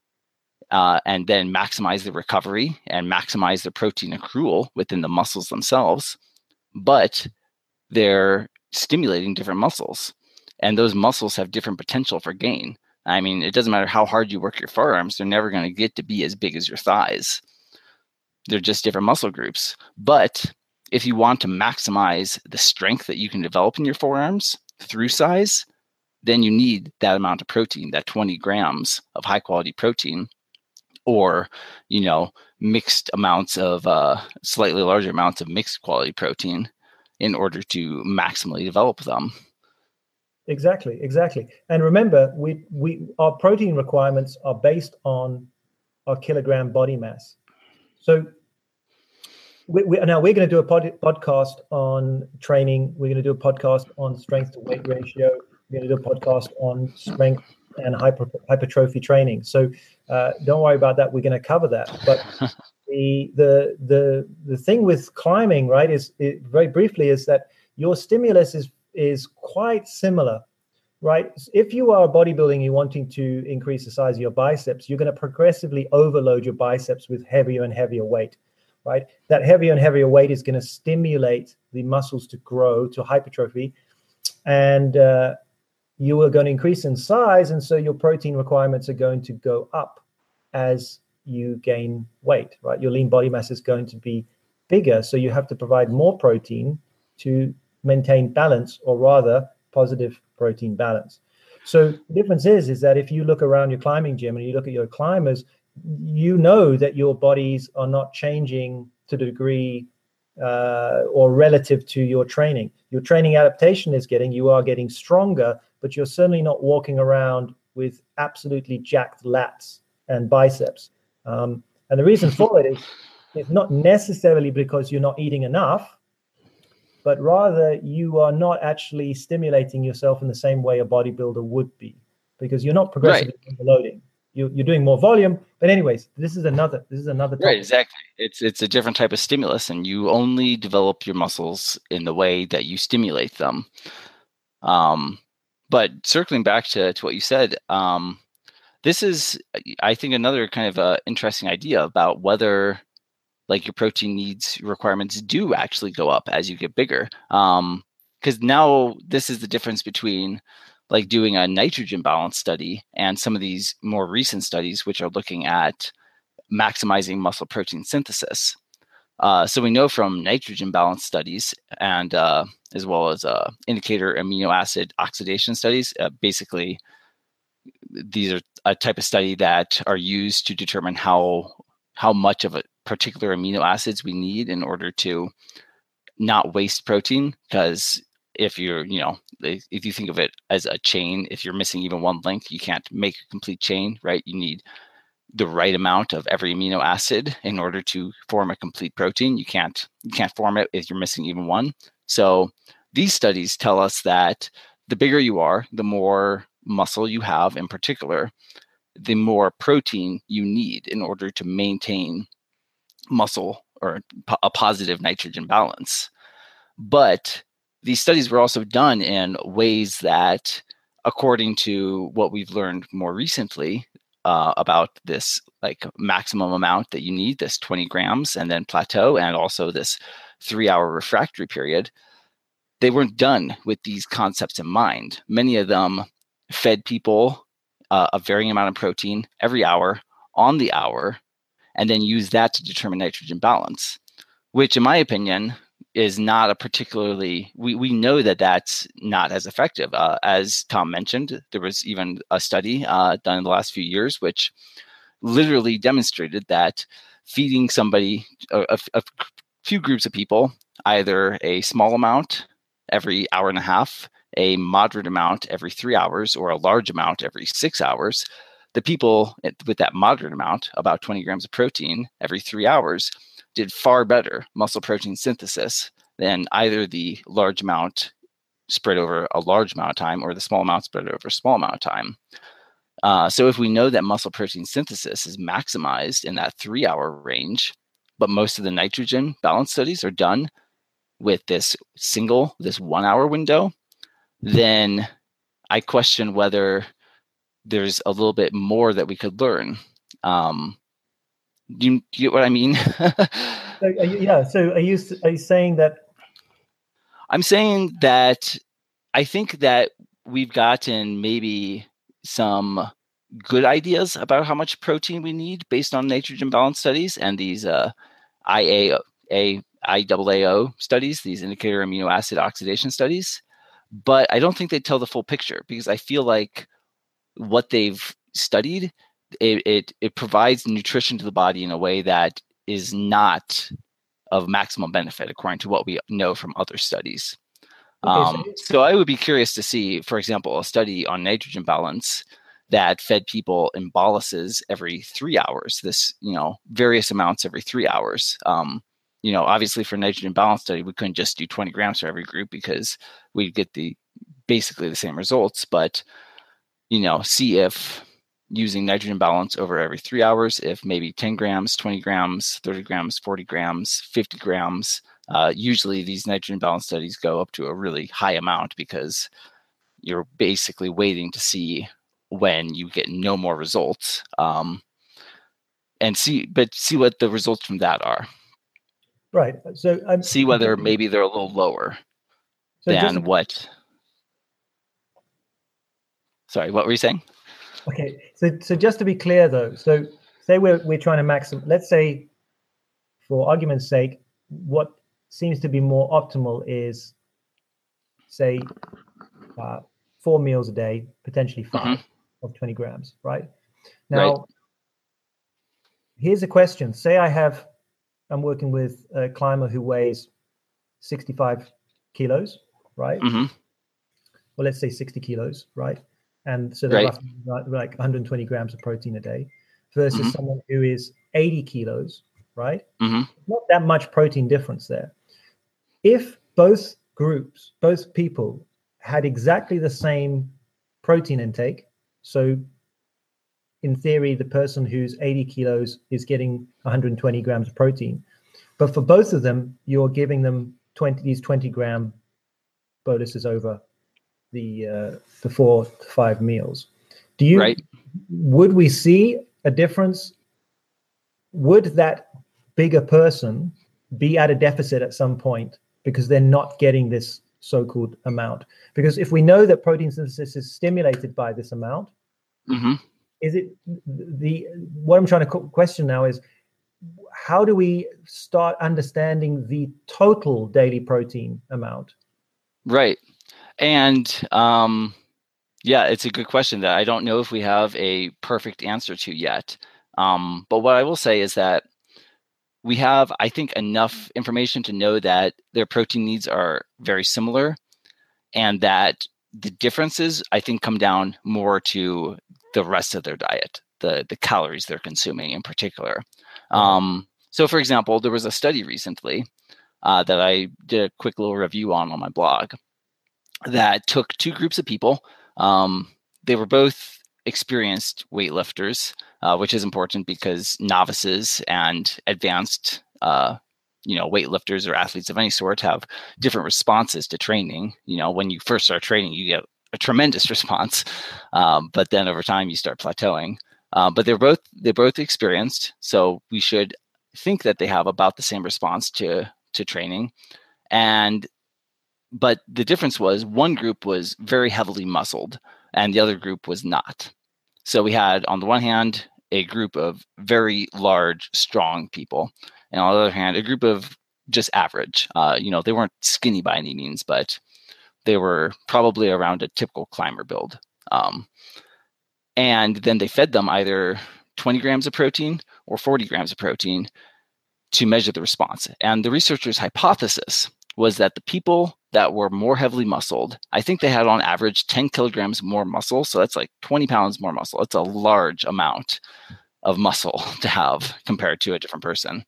And then maximize the recovery and maximize the protein accrual within the muscles themselves. But they're stimulating different muscles, and those muscles have different potential for gain. I mean, it doesn't matter how hard you work your forearms, they're never going to get to be as big as your thighs. They're just different muscle groups. But if you want to maximize the strength that you can develop in your forearms through size, then you need that amount of protein, that 20 grams of high quality protein, or, mixed amounts of slightly larger amounts of mixed quality protein in order to maximally develop them.
Exactly. And remember, our protein requirements are based on our kilogram body mass. So now we're going to do a podcast on training. We're going to do a podcast on strength to weight ratio. We're going to do a podcast on strength and hypertrophy training. So don't worry about that. We're going to cover that. But the thing with climbing, right, is very briefly is that your stimulus is quite similar, right? If you are bodybuilding, you're wanting to increase the size of your biceps, you're going to progressively overload your biceps with heavier and heavier weight, right? That heavier and heavier weight is going to stimulate the muscles to grow to hypertrophy, and you are going to increase in size, and so your protein requirements are going to go up as you gain weight, right? Your lean body mass is going to be bigger, so you have to provide more protein to maintain balance, or rather positive protein balance. So the difference is that if you look around your climbing gym and you look at your climbers, you know that your bodies are not changing to the degree or relative to your training. Your training adaptation you are getting stronger, but you're certainly not walking around with absolutely jacked lats and biceps. And the reason for it is it's not necessarily because you're not eating enough, but rather you are not actually stimulating yourself in the same way a bodybuilder would be, because you're not progressively overloading. You're doing more volume. But anyways, this is another topic.
Right, exactly. It's a different type of stimulus, and you only develop your muscles in the way that you stimulate them. But circling back to what you said, this is, I think, another kind of interesting idea about whether like your protein needs requirements do actually go up as you get bigger. Because now this is the difference between like doing a nitrogen balance study and some of these more recent studies, which are looking at maximizing muscle protein synthesis. So we know from nitrogen balance studies and as well as indicator amino acid oxidation studies, basically these are a type of study that are used to determine how much of a particular amino acids we need in order to not waste protein. Because if you're, if you think of it as a chain, if you're missing even one link, you can't make a complete chain, right? You need the right amount of every amino acid in order to form a complete protein. You can't form it if you're missing even one. So these studies tell us that the bigger you are, the more muscle you have in particular, the more protein you need in order to maintain muscle or a positive nitrogen balance. But these studies were also done in ways that, according to what we've learned more recently about this like maximum amount that you need, this 20 grams and then plateau, and also this 3-hour refractory period, they weren't done with these concepts in mind. Many of them fed people a varying amount of protein every hour on the hour, and then use that to determine nitrogen balance, which in my opinion is not a particularly, we know that that's not as effective. As Tom mentioned, there was even a study done in the last few years, which literally demonstrated that feeding somebody, a few groups of people, either a small amount every hour and a half, a moderate amount every 3 hours, or a large amount every 6 hours, the people with that moderate amount, about 20 grams of protein every 3 hours, did far better muscle protein synthesis than either the large amount spread over a large amount of time or the small amount spread over a small amount of time. So if we know that muscle protein synthesis is maximized in that 3-hour range, but most of the nitrogen balance studies are done with this 1-hour window, then I question whether there's a little bit more that we could learn. Do you get what I mean?
So are you saying that?
I'm saying that I think that we've gotten maybe some good ideas about how much protein we need based on nitrogen balance studies and these IAAO studies, these indicator amino acid oxidation studies. But I don't think they tell the full picture, because I feel like what they've studied, it provides nutrition to the body in a way that is not of maximum benefit, according to what we know from other studies. So I would be curious to see, for example, a study on nitrogen balance that fed people in boluses every 3 hours, this, various amounts every 3 hours. Obviously for nitrogen balance study, we couldn't just do 20 grams for every group because we'd get basically the same results, but, see if using nitrogen balance over every 3 hours, if maybe 10 grams, 20 grams, 30 grams, 40 grams, 50 grams, usually these nitrogen balance studies go up to a really high amount because you're basically waiting to see when you get no more results, and see what the results from that are.
Right. So
see whether maybe they're a little lower than what. Sorry, what were you saying?
Okay, so just to be clear though, so say we're trying to maximize, let's say for argument's sake, what seems to be more optimal is, say, 4 meals a day, potentially 5 of 20 grams, right? Now, here's a question. Say I'm working with a climber who weighs 65 kilos, right?
Mm-hmm.
Well, let's say 60 kilos, right? And so they're roughly like 120 grams of protein a day versus someone who is 80 kilos right?
Mm-hmm.
Not that much protein difference there. If both groups, both people had exactly the same protein intake, so in theory, the person who's 80 kilos is getting 120 grams of protein, but for both of them, you're giving them these 20-gram boluses over the 4 to 5 meals.
Right.
Would we see a difference? Would that bigger person be at a deficit at some point because they're not getting this so-called amount? Because if we know that protein synthesis is stimulated by this amount,
mm-hmm.
is it what I'm trying to question now is, how do we start understanding the total daily protein amount?
Right. And yeah, it's a good question that I don't know if we have a perfect answer to yet. But what I will say is that we have, I think, enough information to know that their protein needs are very similar, and that the differences, I think, come down more to the rest of their diet, the calories they're consuming in particular. So, for example, there was a study recently that I did a quick little review on my blog that took two groups of people. They were both experienced weightlifters, which is important because novices and advanced, weightlifters or athletes of any sort have different responses to training. When you first start training, you get a tremendous response, but then over time you start plateauing. But they're both experienced, so we should think that they have about the same response to training. But the difference was one group was very heavily muscled and the other group was not. So we had, on the one hand, a group of very large, strong people, and on the other hand, a group of just average. They weren't skinny by any means, but they were probably around a typical climber build. And then they fed them either 20 grams of protein or 40 grams of protein to measure the response. And the researchers' hypothesis was that the people that were more heavily muscled, I think they had on average 10 kilograms more muscle. So that's like 20 pounds more muscle. It's a large amount of muscle to have compared to a different person.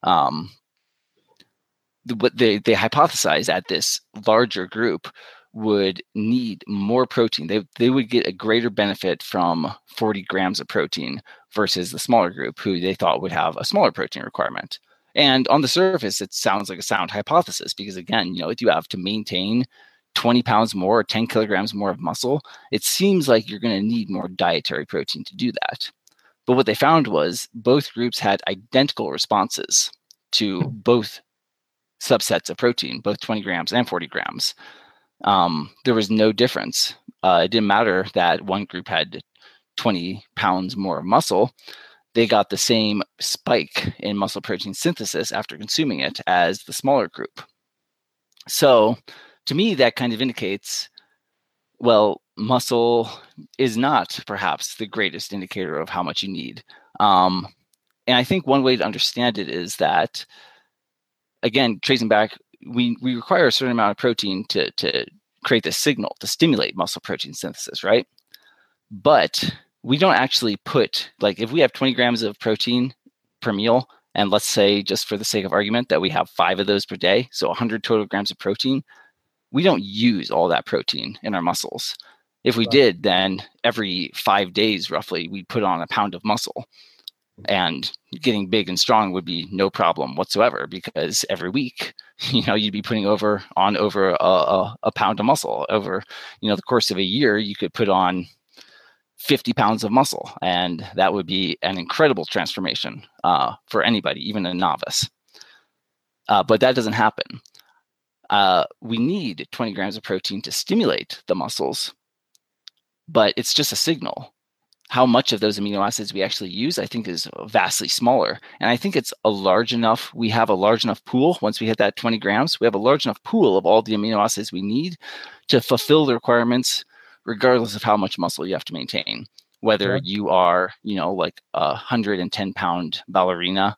What they hypothesized that this larger group would need more protein. They would get a greater benefit from 40 grams of protein versus the smaller group, who they thought would have a smaller protein requirement. And on the surface, it sounds like a sound hypothesis because, again, if you have to maintain 20 pounds more or 10 kilograms more of muscle, it seems like you're going to need more dietary protein to do that. But what they found was both groups had identical responses to both subsets of protein, both 20 grams and 40 grams. There was no difference. It didn't matter that one group had 20 pounds more of muscle. They got the same spike in muscle protein synthesis after consuming it as the smaller group. So to me, that kind of indicates, well, muscle is not perhaps the greatest indicator of how much you need. And I think one way to understand it is that, again, tracing back, we require a certain amount of protein to create this signal to stimulate muscle protein synthesis, right? But we don't actually put, like, if we have 20 grams of protein per meal, and let's say, just for the sake of argument, that we have 5 of those per day, so 100 total grams of protein, we don't use all that protein in our muscles. If we did, then every 5 days, roughly, we'd put on a pound of muscle. And getting big and strong would be no problem whatsoever, because every week, you'd be putting over a pound of muscle. Over, the course of a year, you could put on 50 pounds of muscle, and that would be an incredible transformation for anybody, even a novice. But that doesn't happen. We need 20 grams of protein to stimulate the muscles, but it's just a signal. How much of those amino acids we actually use, I think, is vastly smaller. And I think it's we have a large enough pool. Once we hit that 20 grams, we have a large enough pool of all the amino acids we need to fulfill the requirements, regardless of how much muscle you have to maintain. Whether you are, like a 110-pound ballerina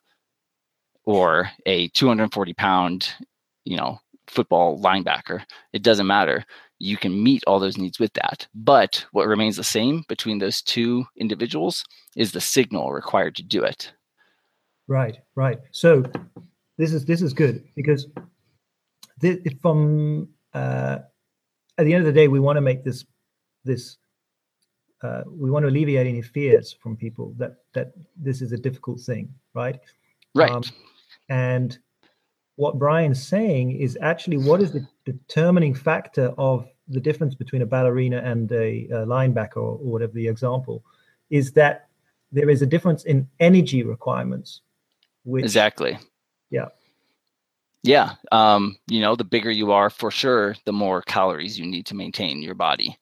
or a 240-pound, football linebacker, it doesn't matter. You can meet all those needs with that. But what remains the same between those two individuals is the signal required to do it.
Right. So this is good, because from at the end of the day, we want to make this we want to alleviate any fears from people that this is a difficult thing, right?
Right.
And what Brian's saying is actually what is the determining factor of the difference between a ballerina and a linebacker, or whatever the example is, that there is a difference in energy requirements.
Exactly.
Yeah.
Yeah. The bigger you are, for sure, the more calories you need to maintain your body.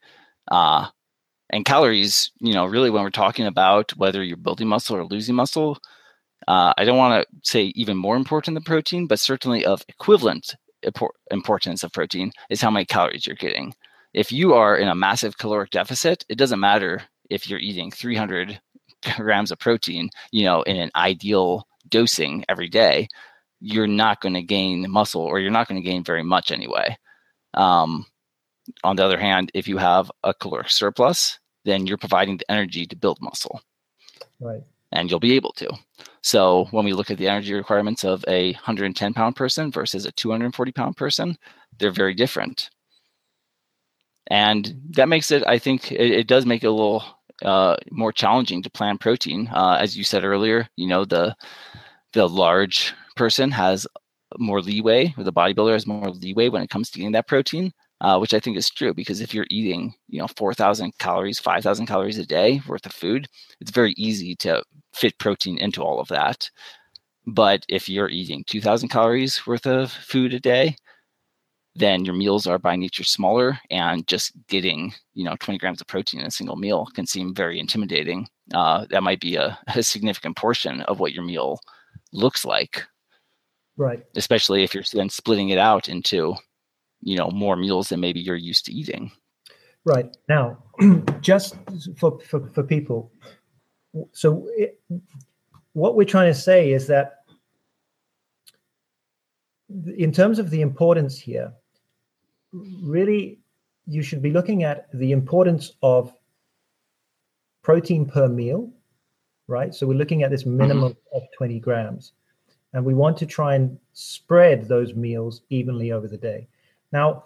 And calories, really, when we're talking about whether you're building muscle or losing muscle, I don't want to say even more important than protein, but certainly of equivalent importance of protein is how many calories you're getting. If you are in a massive caloric deficit, it doesn't matter if you're eating 300 grams of protein, in an ideal dosing every day, you're not going to gain muscle, or you're not going to gain very much anyway. On the other hand, if you have a caloric surplus, then you're providing the energy to build muscle.
Right.
And you'll be able to. So when we look at the energy requirements of a 110-pound person versus a 240-pound person, they're very different. And that makes it, I think, it does make it a little more challenging to plan protein. As you said earlier, the large person has more leeway, or the bodybuilder has more leeway when it comes to getting that protein, which I think is true, because if you're eating, 4,000 calories, 5,000 calories a day worth of food, it's very easy to fit protein into all of that. But if you're eating 2,000 calories worth of food a day, then your meals are by nature smaller, and just getting, 20 grams of protein in a single meal can seem very intimidating. That might be a significant portion of what your meal looks like.
Right.
Especially if you're then splitting it out into, more meals than maybe you're used to eating.
Right. Now, just for people, so what we're trying to say is that in terms of the importance here, really, you should be looking at the importance of protein per meal, right? So we're looking at this minimum of 20 grams, and we want to try and spread those meals evenly over the day. Now,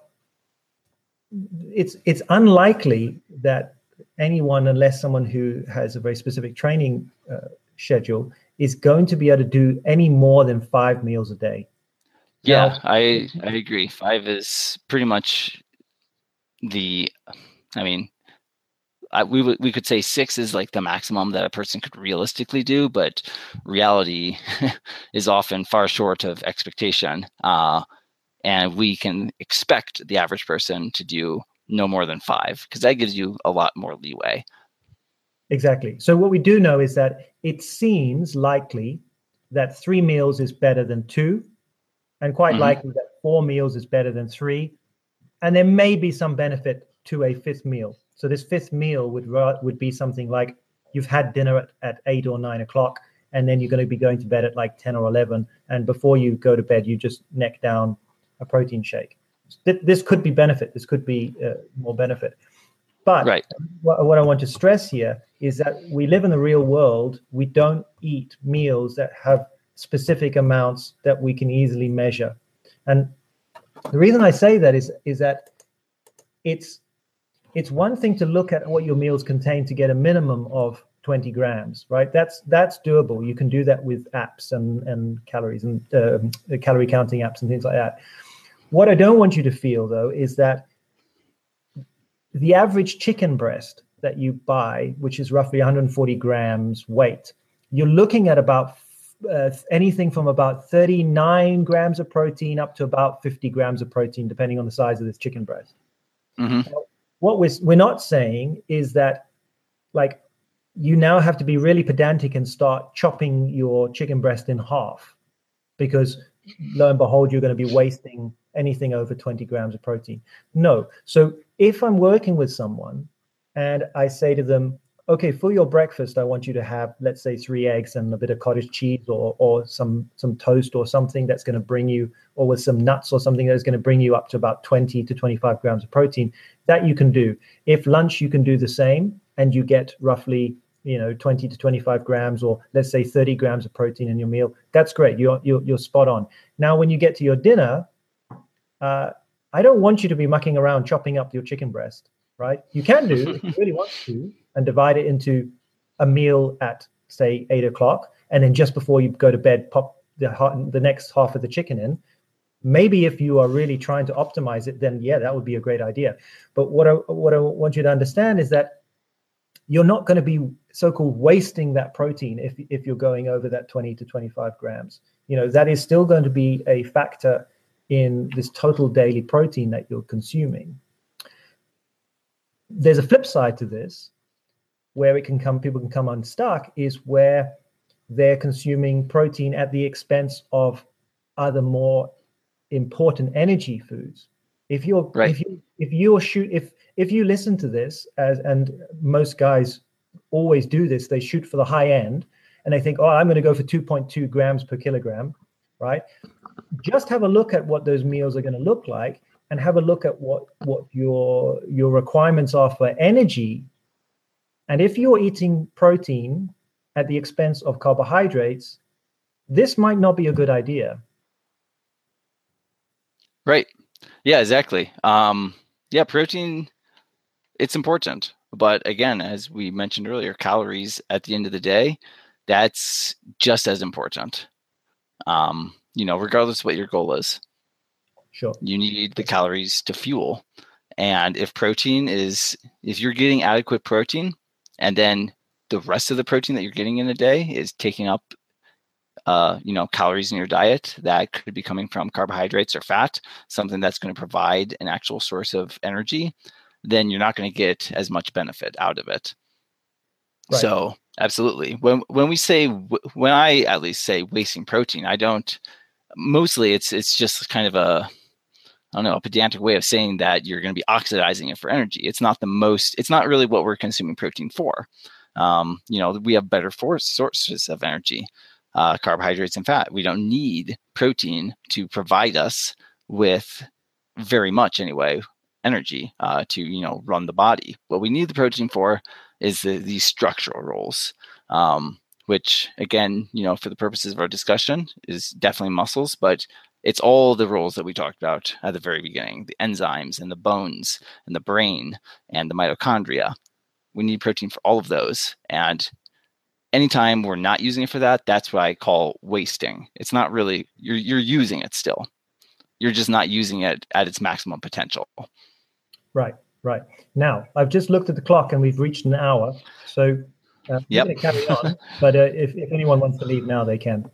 it's unlikely that anyone, unless someone who has a very specific training schedule, is going to be able to do any more than 5 meals a day.
Yeah, now, I agree. 5 is pretty much we could say 6 is like the maximum that a person could realistically do, but reality is often far short of expectation. And we can expect the average person to do no more than 5, because that gives you a lot more leeway.
Exactly. So what we do know is that it seems likely that 3 meals is better than 2, and quite likely that 4 meals is better than 3. And there may be some benefit to a 5th meal. So this 5th meal would be something like you've had dinner at 8 or 9 o'clock, and then you're going to be going to bed at like 10 or 11. And before you go to bed, you just neck down a protein shake. This could be benefit. This could be more benefit. But right. What I want to stress here is that we live in the real world. We don't eat meals that have specific amounts that we can easily measure. And the reason I say that is that it's one thing to look at what your meals contain to get a minimum of 20 grams, right? That's doable. You can do that with apps and calories and calorie counting apps and things like that. What I don't want you to feel, though, is that the average chicken breast that you buy, which is roughly 140 grams weight, you're looking at about anything from about 39 grams of protein up to about 50 grams of protein, depending on the size of this chicken breast.
Mm-hmm.
What we're not saying is that, like, you now have to be really pedantic and start chopping your chicken breast in half, because lo and behold, you're going to be wasting anything over 20 grams of protein. No. So if I'm working with someone and I say to them, okay, for your breakfast, I want you to have, let's say, 3 eggs and a bit of cottage cheese or some toast or something that's going to bring you, or with some nuts or something that's going to bring you up to about 20 to 25 grams of protein, that you can do. If lunch, you can do the same, and you get roughly 20 to 25 grams, or let's say 30 grams of protein in your meal, that's great. You're spot on. Now, when you get to your dinner, I don't want you to be mucking around chopping up your chicken breast, right? You can do if you really want to, and divide it into a meal at, say, 8 o'clock, and then just before you go to bed, pop the next half of the chicken in. Maybe if you are really trying to optimize it, then yeah, that would be a great idea. But what I want you to understand is that you're not going to be so-called wasting that protein if you're going over that 20 to 25 grams. That is still going to be a factor in this total daily protein that you're consuming. There's a flip side to this, where people can come unstuck, is where they're consuming protein at the expense of other more important energy foods. If you listen to this, and most guys always do this, they shoot for the high end and they think, I'm going to go for 2.2 grams per kilogram, right? Just have a look at what those meals are going to look like, and have a look at what your requirements are for energy. And if you're eating protein at the expense of carbohydrates, this might not be a good idea.
Right. Yeah, exactly. Protein, it's important. But again, as we mentioned earlier, calories at the end of the day, that's just as important. Regardless of what your goal is.
Sure.
You need the calories to fuel. And if you're getting adequate protein, and then the rest of the protein that you're getting in a day is taking up calories in your diet that could be coming from carbohydrates or fat, something that's going to provide an actual source of energy, then you're not going to get as much benefit out of it. Right. So absolutely. When I at least say wasting protein, I don't, mostly it's just kind of a pedantic way of saying that you're going to be oxidizing it for energy. It's not really what we're consuming protein for. We have better sources of energy. Carbohydrates and fat. We don't need protein to provide us with very much anyway energy to run the body. What we need the protein for is these structural roles, which again, for the purposes of our discussion, is definitely muscles, but it's all the roles that we talked about at the very beginning: the enzymes and the bones and the brain and the mitochondria. We need protein for all of those, and anytime we're not using it for that, that's what I call wasting. It's not really, you're using it still. You're just not using it at its maximum potential.
Right. Now, I've just looked at the clock and we've reached an hour. So we're going to carry on. But if anyone wants to leave now, they can.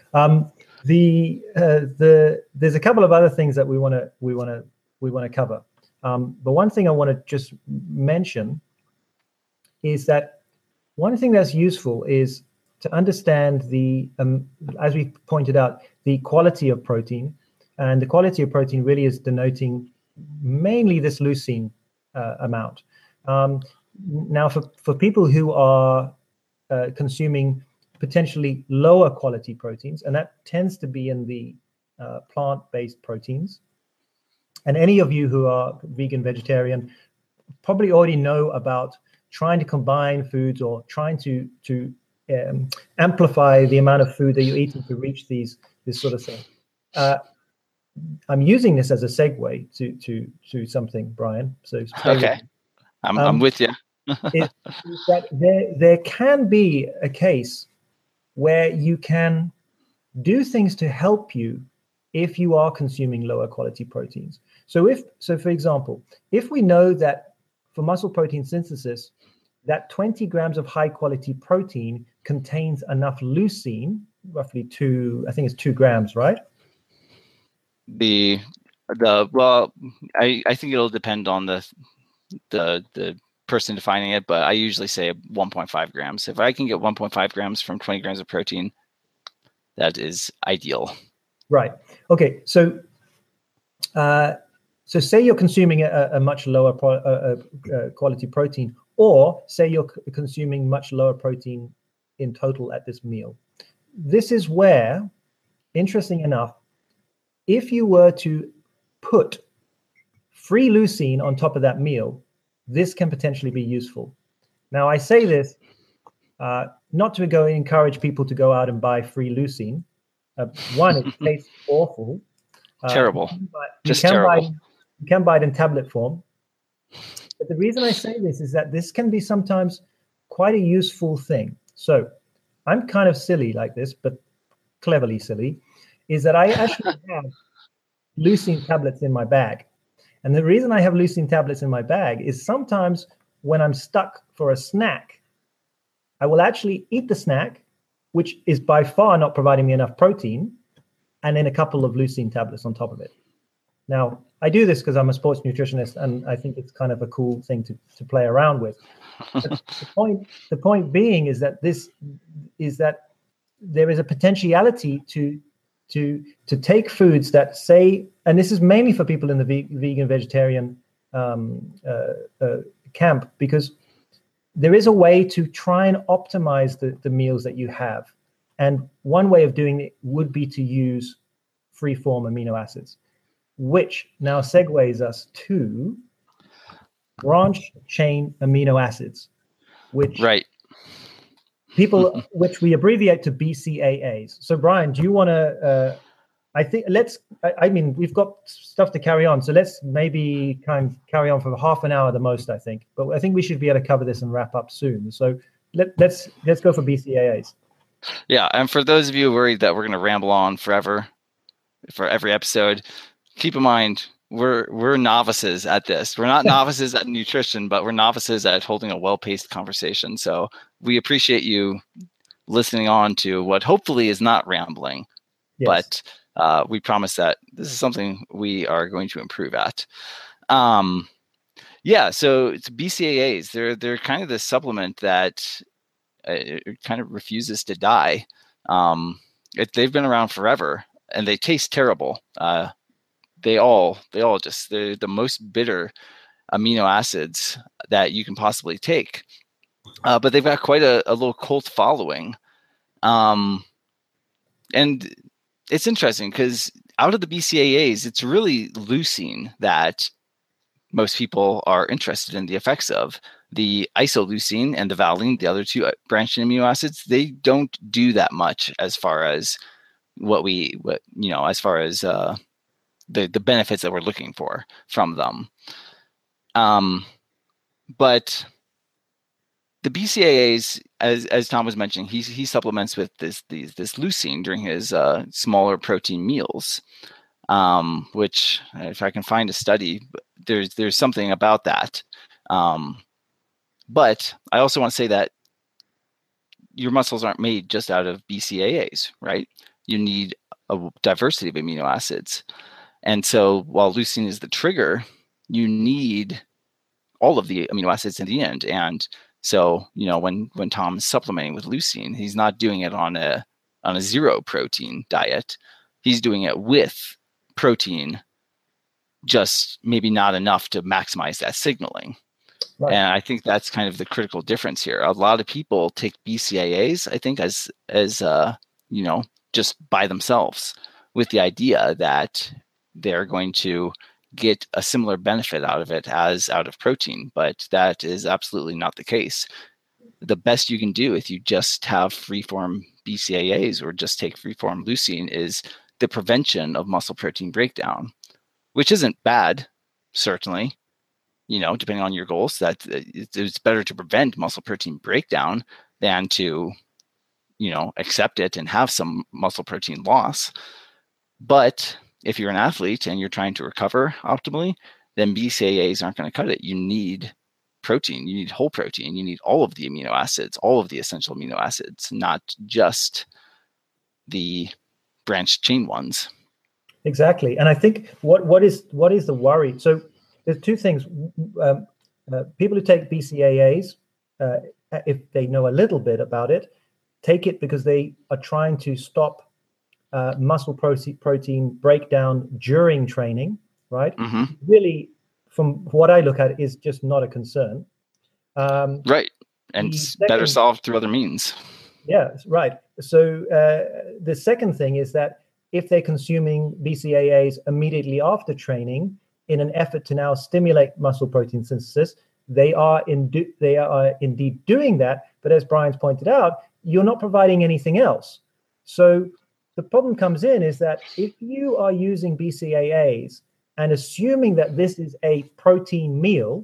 There's a couple of other things that we want to cover. But one thing I want to just mention is that one thing that's useful is to understand as we pointed out, the quality of protein. And the quality of protein really is denoting mainly this leucine amount. Now, for people who are consuming potentially lower quality proteins, and that tends to be in the plant-based proteins. And any of you who are vegan, vegetarian, probably already know about trying to combine foods or trying to amplify the amount of food that you're eating to reach this sort of thing. I'm using this as a segue to something, Brian. So
okay, I'm with you.
is that there can be a case where you can do things to help you if you are consuming lower quality proteins. So for example, if we know that for muscle protein synthesis, that 20 grams of high quality protein contains enough leucine, roughly 2 grams, right?
I think it'll depend on the person defining it, but I usually say 1.5 grams. If I can get 1.5 grams from 20 grams of protein, that is ideal.
Right. Okay. So say you're consuming a much lower quality protein, or say you're consuming much lower protein in total at this meal. This is where, interesting enough, if you were to put free leucine on top of that meal, this can potentially be useful. Now, I say this not to go encourage people to go out and buy free leucine. One, it tastes awful.
Terrible.
You can buy it in tablet form. But the reason I say this is that this can be sometimes quite a useful thing. So I'm kind of silly like this, but cleverly silly, is that I actually have leucine tablets in my bag. And the reason I have leucine tablets in my bag is sometimes when I'm stuck for a snack, I will actually eat the snack, which is by far not providing me enough protein, and then a couple of leucine tablets on top of it. Now, I do this because I'm a sports nutritionist, and I think it's kind of a cool thing to play around with. But the point being is that there is a potentiality to take foods that say, and this is mainly for people in the vegan vegetarian camp, because there is a way to try and optimize the meals that you have. And one way of doing it would be to use free-form amino acids, which now segues us to branch-chain amino acids, which which we abbreviate to BCAAs. So, Brian, do you want to? I mean, we've got stuff to carry on, so let's maybe kind of carry on for half an hour the most, I think. But I think we should be able to cover this and wrap up soon. So let's go for BCAAs.
Yeah, and for those of you worried that we're going to ramble on forever for every episode, keep in mind we're novices at this. We're not novices at nutrition, but we're novices at holding a well-paced conversation. So we appreciate you listening on to what hopefully is not rambling, but we promise that this is something we are going to improve at. So it's BCAAs. They're kind of the supplement that it kind of refuses to die. They've been around forever, and they taste terrible. They're the most bitter amino acids that you can possibly take. But they've got quite a little cult following. And it's interesting because out of the BCAAs, it's really leucine that most people are interested in the effects of. The isoleucine and the valine, the other two branched-chain amino acids, they don't do that much as far as the benefits that we're looking for from them. But the BCAAs, as Tom was mentioning, he supplements with this leucine during his smaller protein meals, which, if I can find a study, there's something about that. But I also want to say that your muscles aren't made just out of BCAAs, right? You need a diversity of amino acids. And so while leucine is the trigger, you need all of the amino acids in the end. And so, when Tom is supplementing with leucine, he's not doing it on a zero protein diet. He's doing it with protein, just maybe not enough to maximize that signaling. Right. And I think that's kind of the critical difference here. A lot of people take BCAAs, I think, as just by themselves, with the idea that they're going to get a similar benefit out of it as out of protein, but that is absolutely not the case. The best you can do if you just have free-form BCAAs or just take free-form leucine is the prevention of muscle protein breakdown, which isn't bad, certainly, depending on your goals. That it's better to prevent muscle protein breakdown than to, accept it and have some muscle protein loss. But if you're an athlete and you're trying to recover optimally, then BCAAs aren't going to cut it. You need protein. You need whole protein. You need all of the amino acids, all of the essential amino acids, not just the branched chain ones.
Exactly. And I think what is the worry? So there's two things. People who take BCAAs, if they know a little bit about it, take it because they are trying to stop muscle protein breakdown during training, right? Mm-hmm. Really, from what I look at, is just not a concern.
Right. And better solved through other means.
Yeah, right. So the second thing is that if they're consuming BCAAs immediately after training in an effort to now stimulate muscle protein synthesis, they are indeed doing that, But as Brian's pointed out, you're not providing anything else. So the problem comes in is that if you are using BCAAs and assuming that this is a protein meal,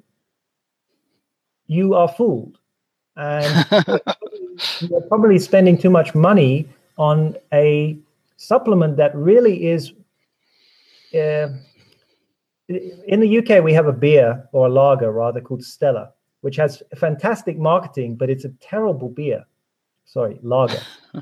you are fooled. And you're probably spending too much money on a supplement that really is... in the UK, we have a beer, or a lager rather, called Stella, which has fantastic marketing, but it's a terrible beer. Sorry, lager.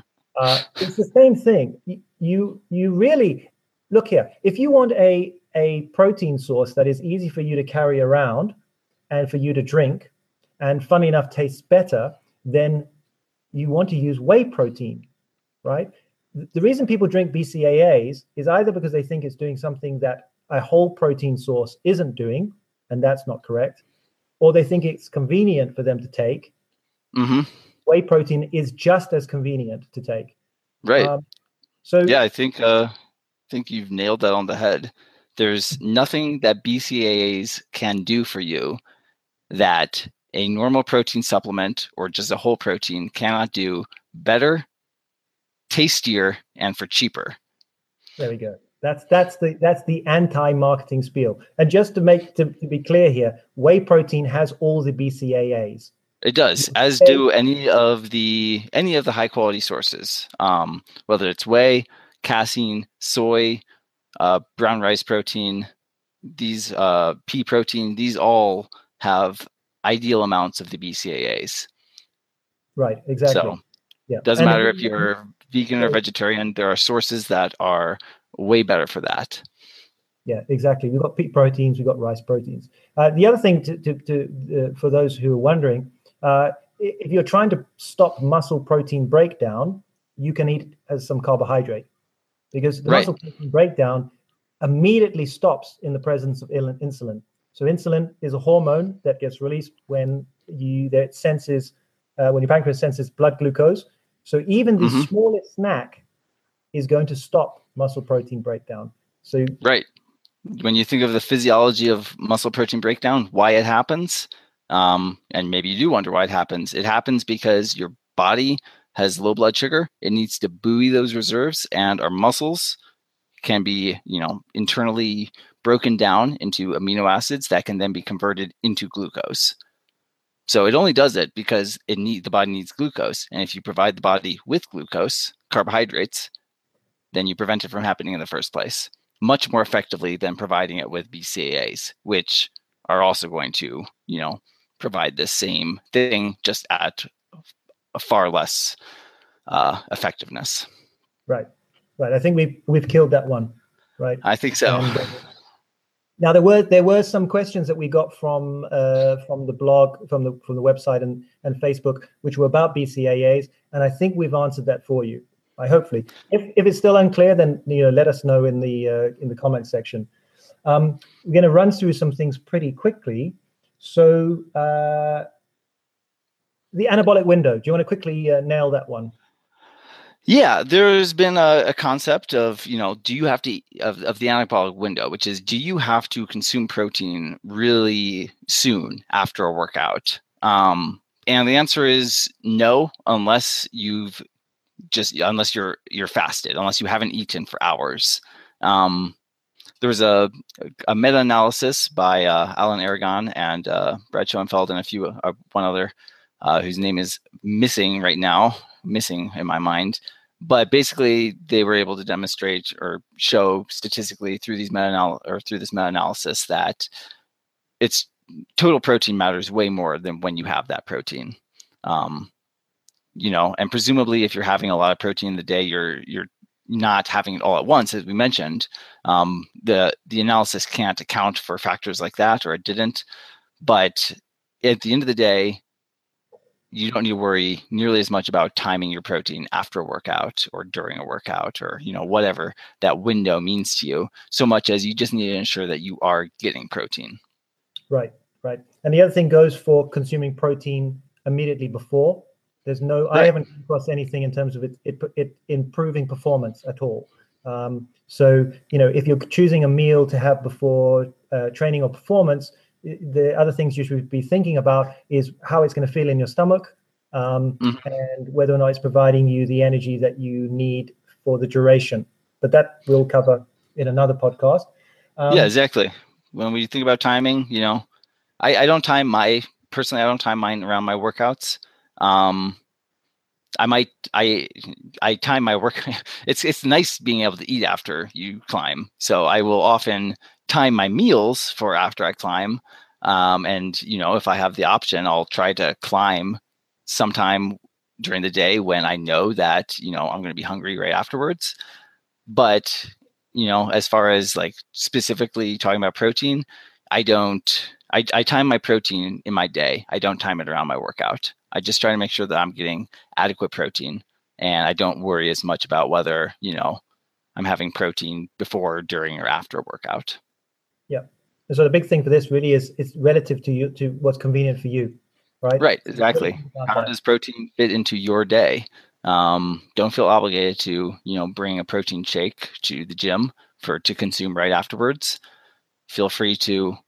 It's the same thing. You really... Look here. If you want a protein source that is easy for you to carry around and for you to drink, and funny enough, tastes better, then you want to use whey protein, right? The reason people drink BCAAs is either because they think it's doing something that a whole protein source isn't doing, and that's not correct, or they think it's convenient for them to take.
Mm-hmm.
Whey protein is just as convenient to take.
Right. Yeah, I think you've nailed that on the head. There's nothing that BCAAs can do for you that a normal protein supplement or just a whole protein cannot do better, tastier, and for cheaper.
There we go. That's the anti-marketing spiel. And just to be clear here, whey protein has all the BCAAs.
It does, as do any of the high quality sources, whether it's whey, casein, soy, brown rice protein, these pea protein, these all have ideal amounts of the BCAAs.
Right, exactly.
So
yeah,
doesn't matter if you're vegan or vegetarian, there are sources that are way better for that.
Yeah, exactly. We've got pea proteins, we've got rice proteins. The other thing for those who are wondering, if you're trying to stop muscle protein breakdown, you can eat as some carbohydrate, because the muscle protein breakdown immediately stops in the presence of insulin. So insulin is a hormone that gets released when your pancreas senses blood glucose. So even the smallest snack is going to stop muscle protein breakdown. So
when you think of the physiology of muscle protein breakdown, why it happens, and maybe you do wonder why it happens because your body has low blood sugar. It needs to buoy those reserves, and our muscles can be, internally broken down into amino acids that can then be converted into glucose. So it only does it because the body needs glucose. And if you provide the body with glucose, carbohydrates, then you prevent it from happening in the first place, much more effectively than providing it with BCAAs, which are also going to, provide the same thing, just at a far less effectiveness.
Right. I think we've killed that one. Right.
I think so.
And, now there were some questions that we got from the blog, from the website and Facebook, which were about BCAAs, and I think we've answered that for you. Hopefully, if it's still unclear, then let us know in the comment section. We're going to run through some things pretty quickly. So the anabolic window. Do you want to quickly nail that one?
Yeah, there's been a concept of, do you have to, of the anabolic window, which is, do you have to consume protein really soon after a workout? And the answer is no, unless you're fasted, unless you haven't eaten for hours. There was a meta-analysis by Alan Aragon and Brad Schoenfeld and one other whose name is missing right now, missing in my mind. But basically, they were able to demonstrate or show statistically through this meta-analysis that it's total protein matters way more than when you have that protein. And presumably, if you're having a lot of protein in the day, you're not having it all at once, as we mentioned. The analysis can't account for factors like that, or it didn't. But at the end of the day, you don't need to worry nearly as much about timing your protein after a workout or during a workout, or whatever that window means to you, so much as you just need to ensure that you are getting protein. Right.
And the other thing goes for consuming protein immediately before. There's I haven't come across anything in terms of it improving performance at all. So if you're choosing a meal to have before training or performance, the other things you should be thinking about is how it's going to feel in your stomach, and whether or not it's providing you the energy that you need for the duration. But that we'll cover in another podcast.
Yeah, exactly. When we think about timing, I don't time mine around my workouts. I time my work. It's nice being able to eat after you climb. So I will often time my meals for after I climb. And if I have the option, I'll try to climb sometime during the day when I know that, I'm going to be hungry right afterwards. But, as far as like specifically talking about protein, I time my protein in my day. I don't time it around my workout. I just try to make sure that I'm getting adequate protein, and I don't worry as much about whether, I'm having protein before, during, or after a workout.
Yeah. And so the big thing for this really is it's relative to you, to what's convenient for you, right?
Right. Exactly. How does protein fit into your day? Don't feel obligated to, bring a protein shake to the gym to consume right afterwards. Feel free to,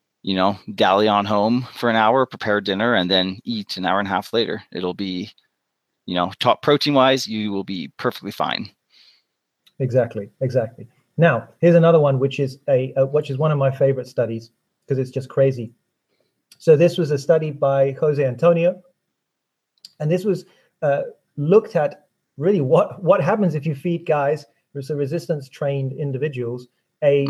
dally on home for an hour, prepare dinner, and then eat an hour and a half later. It'll be, protein wise, you will be perfectly fine.
Exactly. Now, here's another one, which is one of my favorite studies because it's just crazy. So this was a study by Jose Antonio, and this was looked at really what happens if you feed guys, so resistance trained individuals, a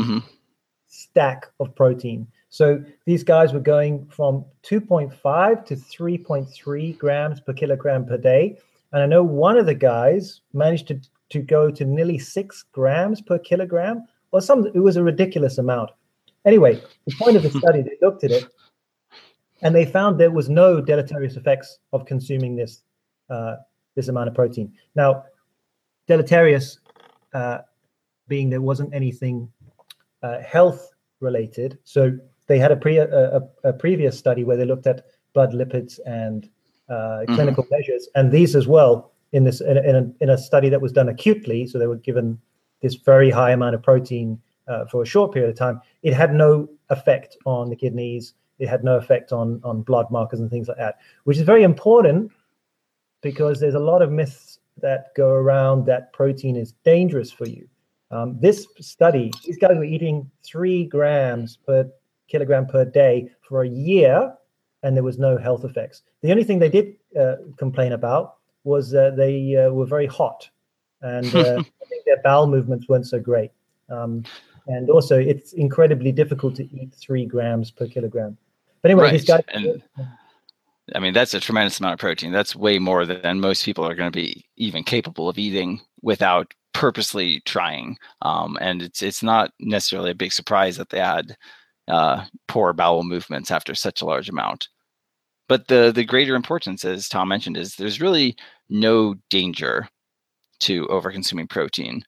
stack of protein. So these guys were going from 2.5 to 3.3 grams per kilogram per day. And I know one of the guys managed to go to nearly 6 grams per kilogram, or it was a ridiculous amount. Anyway, the point of the study, they looked at it and they found there was no deleterious effects of consuming this amount of protein. Now, deleterious being there wasn't anything health related. So they had a previous study where they looked at blood lipids and clinical measures, and these as well in a study that was done acutely. So they were given this very high amount of protein for a short period of time. It had no effect on the kidneys. It had no effect on blood markers and things like that, which is very important because there's a lot of myths that go around that protein is dangerous for you. This study, these guys were eating 3 grams per kilogram per day for a year, and there was no health effects. The only thing they did complain about was they were very hot, and I think their bowel movements weren't so great. And also, it's incredibly difficult to eat 3 grams per kilogram. But anyway, these guys...
I mean, that's a tremendous amount of protein. That's way more than most people are going to be even capable of eating without purposely trying. And it's not necessarily a big surprise that they had poor bowel movements after such a large amount. But the greater importance, as Tom mentioned, is there's really no danger to overconsuming protein.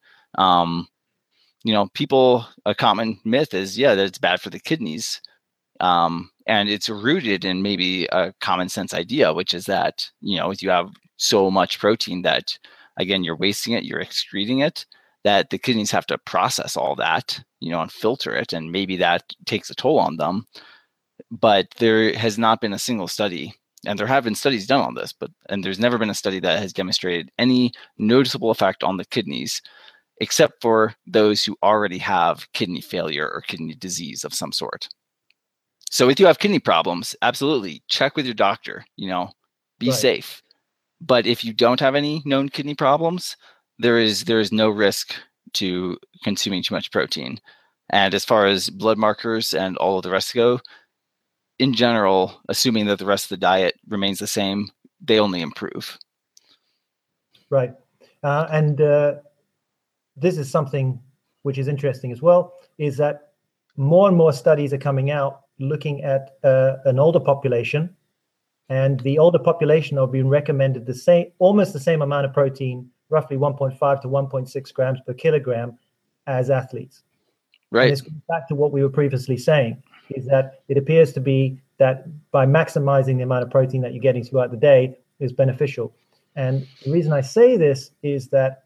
A common myth is, that it's bad for the kidneys. And it's rooted in maybe a common sense idea, which is that, if you have so much protein that, again, you're wasting it, you're excreting it, that the kidneys have to process all that, and filter it. And maybe that takes a toll on them. But there has not been a single study, and there have been studies done on this, and there's never been a study that has demonstrated any noticeable effect on the kidneys, except for those who already have kidney failure or kidney disease of some sort. So if you have kidney problems, absolutely check with your doctor, be safe. But if you don't have any known kidney problems, there is no risk to consuming too much protein. And as far as blood markers and all of the rest go, in general, assuming that the rest of the diet remains the same, they only improve.
Right. And this is something which is interesting as well, is that more and more studies are coming out looking at an older population, and the older population are being recommended almost the same amount of protein, roughly 1.5 to 1.6 grams per kilogram, as athletes.
Right.
And this goes back to what we were previously saying, is that it appears to be that by maximizing the amount of protein that you're getting throughout the day is beneficial. And the reason I say this is that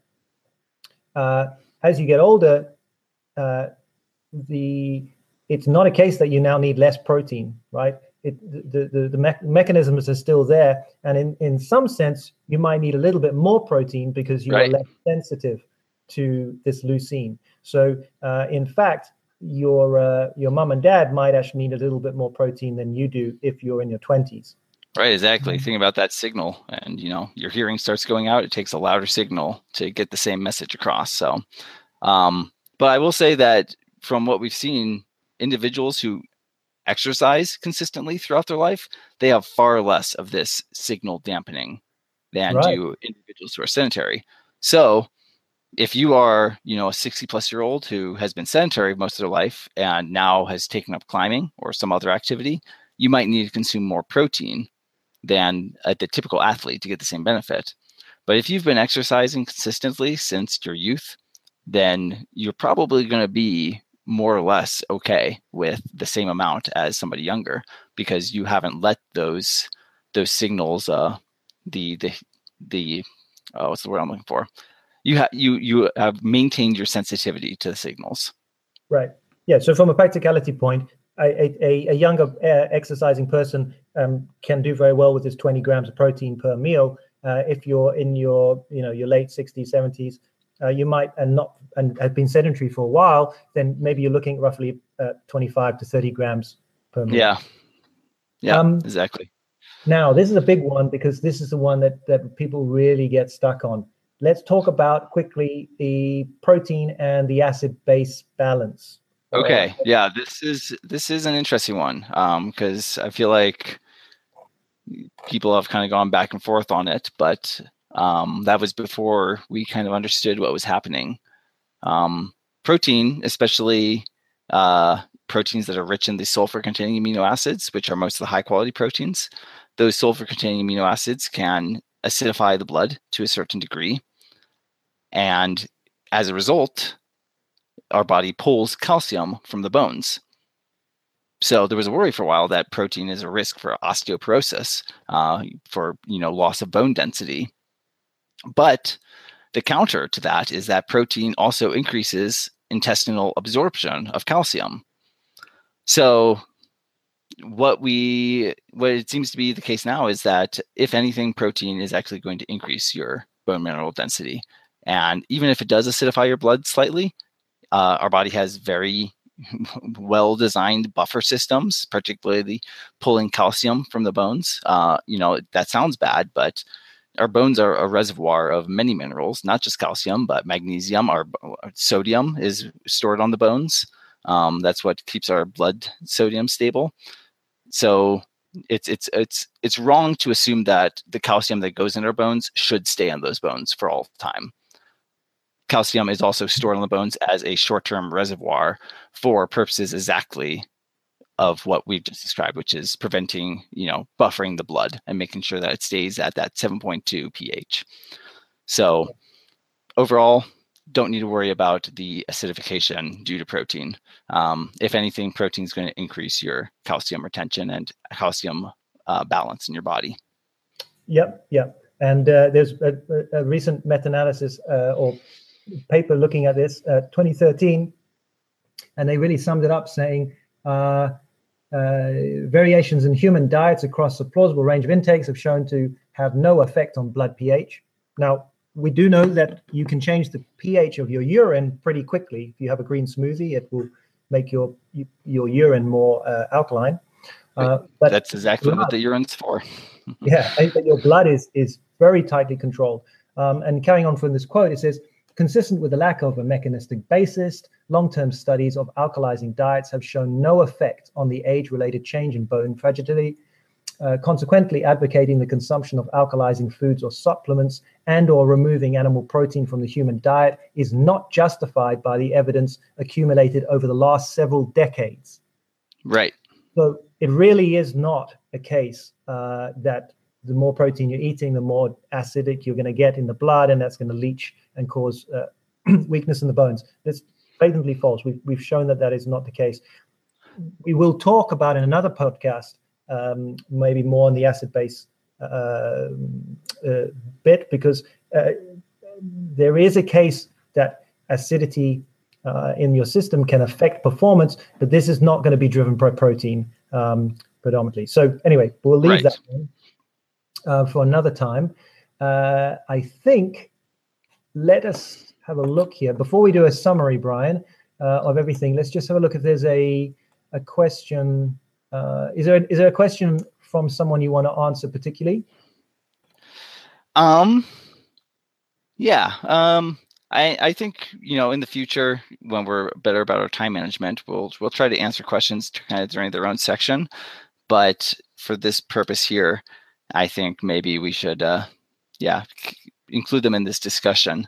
as you get older, it's not a case that you now need less protein, right? the mechanisms are still there, and in some sense you might need a little bit more protein because you are less sensitive to this leucine. So in fact, your mom and dad might actually need a little bit more protein than you do if you're in your 20s.
Right, exactly. Think about that signal, and your hearing starts going out. It takes a louder signal to get the same message across. So, but I will say that from what we've seen, individuals who exercise consistently throughout their life, they have far less of this signal dampening than do individuals who are sedentary. So if you are, a 60-plus-year-old who has been sedentary most of their life and now has taken up climbing or some other activity, you might need to consume more protein than the typical athlete to get the same benefit. But if you've been exercising consistently since your youth, then you're probably going to be more or less okay with the same amount as somebody younger, because you haven't let those signals, what's the word I'm looking for? You have maintained your sensitivity to the signals.
Right. Yeah. So from a practicality point, a younger exercising person can do very well with this 20 grams of protein per meal. If you're in your late 60s, 70s, you might and have been sedentary for a while, then maybe you're looking at roughly 25 to 30 grams per meal.
Yeah, exactly.
Now, this is a big one because this is the one that people really get stuck on. Let's talk about quickly the protein and the acid-base balance.
Okay. Yeah, this is an interesting one because I feel like people have kind of gone back and forth on it, but that was before we kind of understood what was happening. Protein, especially proteins that are rich in the sulfur-containing amino acids, which are most of the high-quality proteins, those sulfur-containing amino acids can acidify the blood to a certain degree. And as a result, our body pulls calcium from the bones. So there was a worry for a while that protein is a risk for osteoporosis, for loss of bone density. But the counter to that is that protein also increases intestinal absorption of calcium. So what it seems to be the case now is that if anything, protein is actually going to increase your bone mineral density. And even if it does acidify your blood slightly, our body has very well-designed buffer systems, particularly pulling calcium from the bones. That sounds bad, but our bones are a reservoir of many minerals, not just calcium, but magnesium. Our sodium is stored on the bones. That's what keeps our blood sodium stable. So it's wrong to assume that the calcium that goes in our bones should stay on those bones for all time. Calcium is also stored on the bones as a short-term reservoir for purposes exactly of what we've just described, which is preventing, buffering the blood and making sure that it stays at that 7.2 pH. So overall, don't need to worry about the acidification due to protein. If anything, protein is going to increase your calcium retention and calcium balance in your body.
Yep. And there's a recent meta-analysis or paper looking at this, 2013, and they really summed it up saying variations in human diets across a plausible range of intakes have shown to have no effect on blood pH. Now, we do know that you can change the pH of your urine pretty quickly. If you have a green smoothie, it will make your urine more alkaline.
But that's exactly what the urine's for.
Yeah, but your blood is very tightly controlled. And carrying on from this quote, it says, consistent with the lack of a mechanistic basis, long-term studies of alkalizing diets have shown no effect on the age-related change in bone fragility. Consequently, advocating the consumption of alkalizing foods or supplements and or removing animal protein from the human diet is not justified by the evidence accumulated over the last several decades.
Right.
So it really is not a case that the more protein you're eating, the more acidic you're going to get in the blood, and that's going to leach and cause weakness in the bones. It's blatantly false. We've shown that is not the case. We will talk about in another podcast, maybe more on the acid base bit, because there is a case that acidity in your system can affect performance, but this is not going to be driven by protein. predominantly. So anyway, we'll leave
Right.
that for another time. I think let us have a look here before we do a summary, Brian, of everything. Let's just have a look if there's a question. Is there a question from someone you want to answer particularly?
Yeah. I think, in the future, when we're better about our time management, we'll try to answer questions kind of during their own section. But for this purpose here, I think maybe we should, include them in this discussion.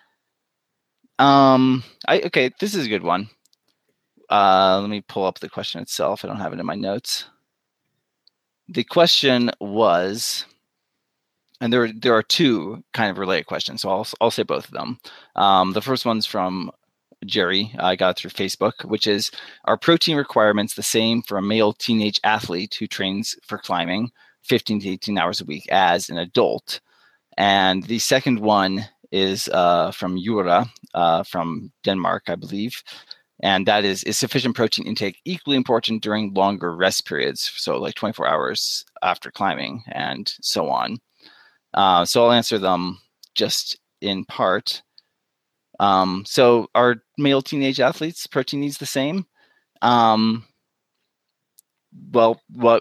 Okay, this is a good one. Let me pull up the question itself. I don't have it in my notes. The question was, and there are two kind of related questions, so I'll say both of them. The first one's from Jerry. I got it through Facebook, which is, are protein requirements the same for a male teenage athlete who trains for climbing 15 to 18 hours a week as an adult? And the second one is from Jura from Denmark, I believe. And that is sufficient protein intake equally important during longer rest periods? So like 24 hours after climbing and so on. So I'll answer them just in part. So are male teenage athletes protein needs the same? Well,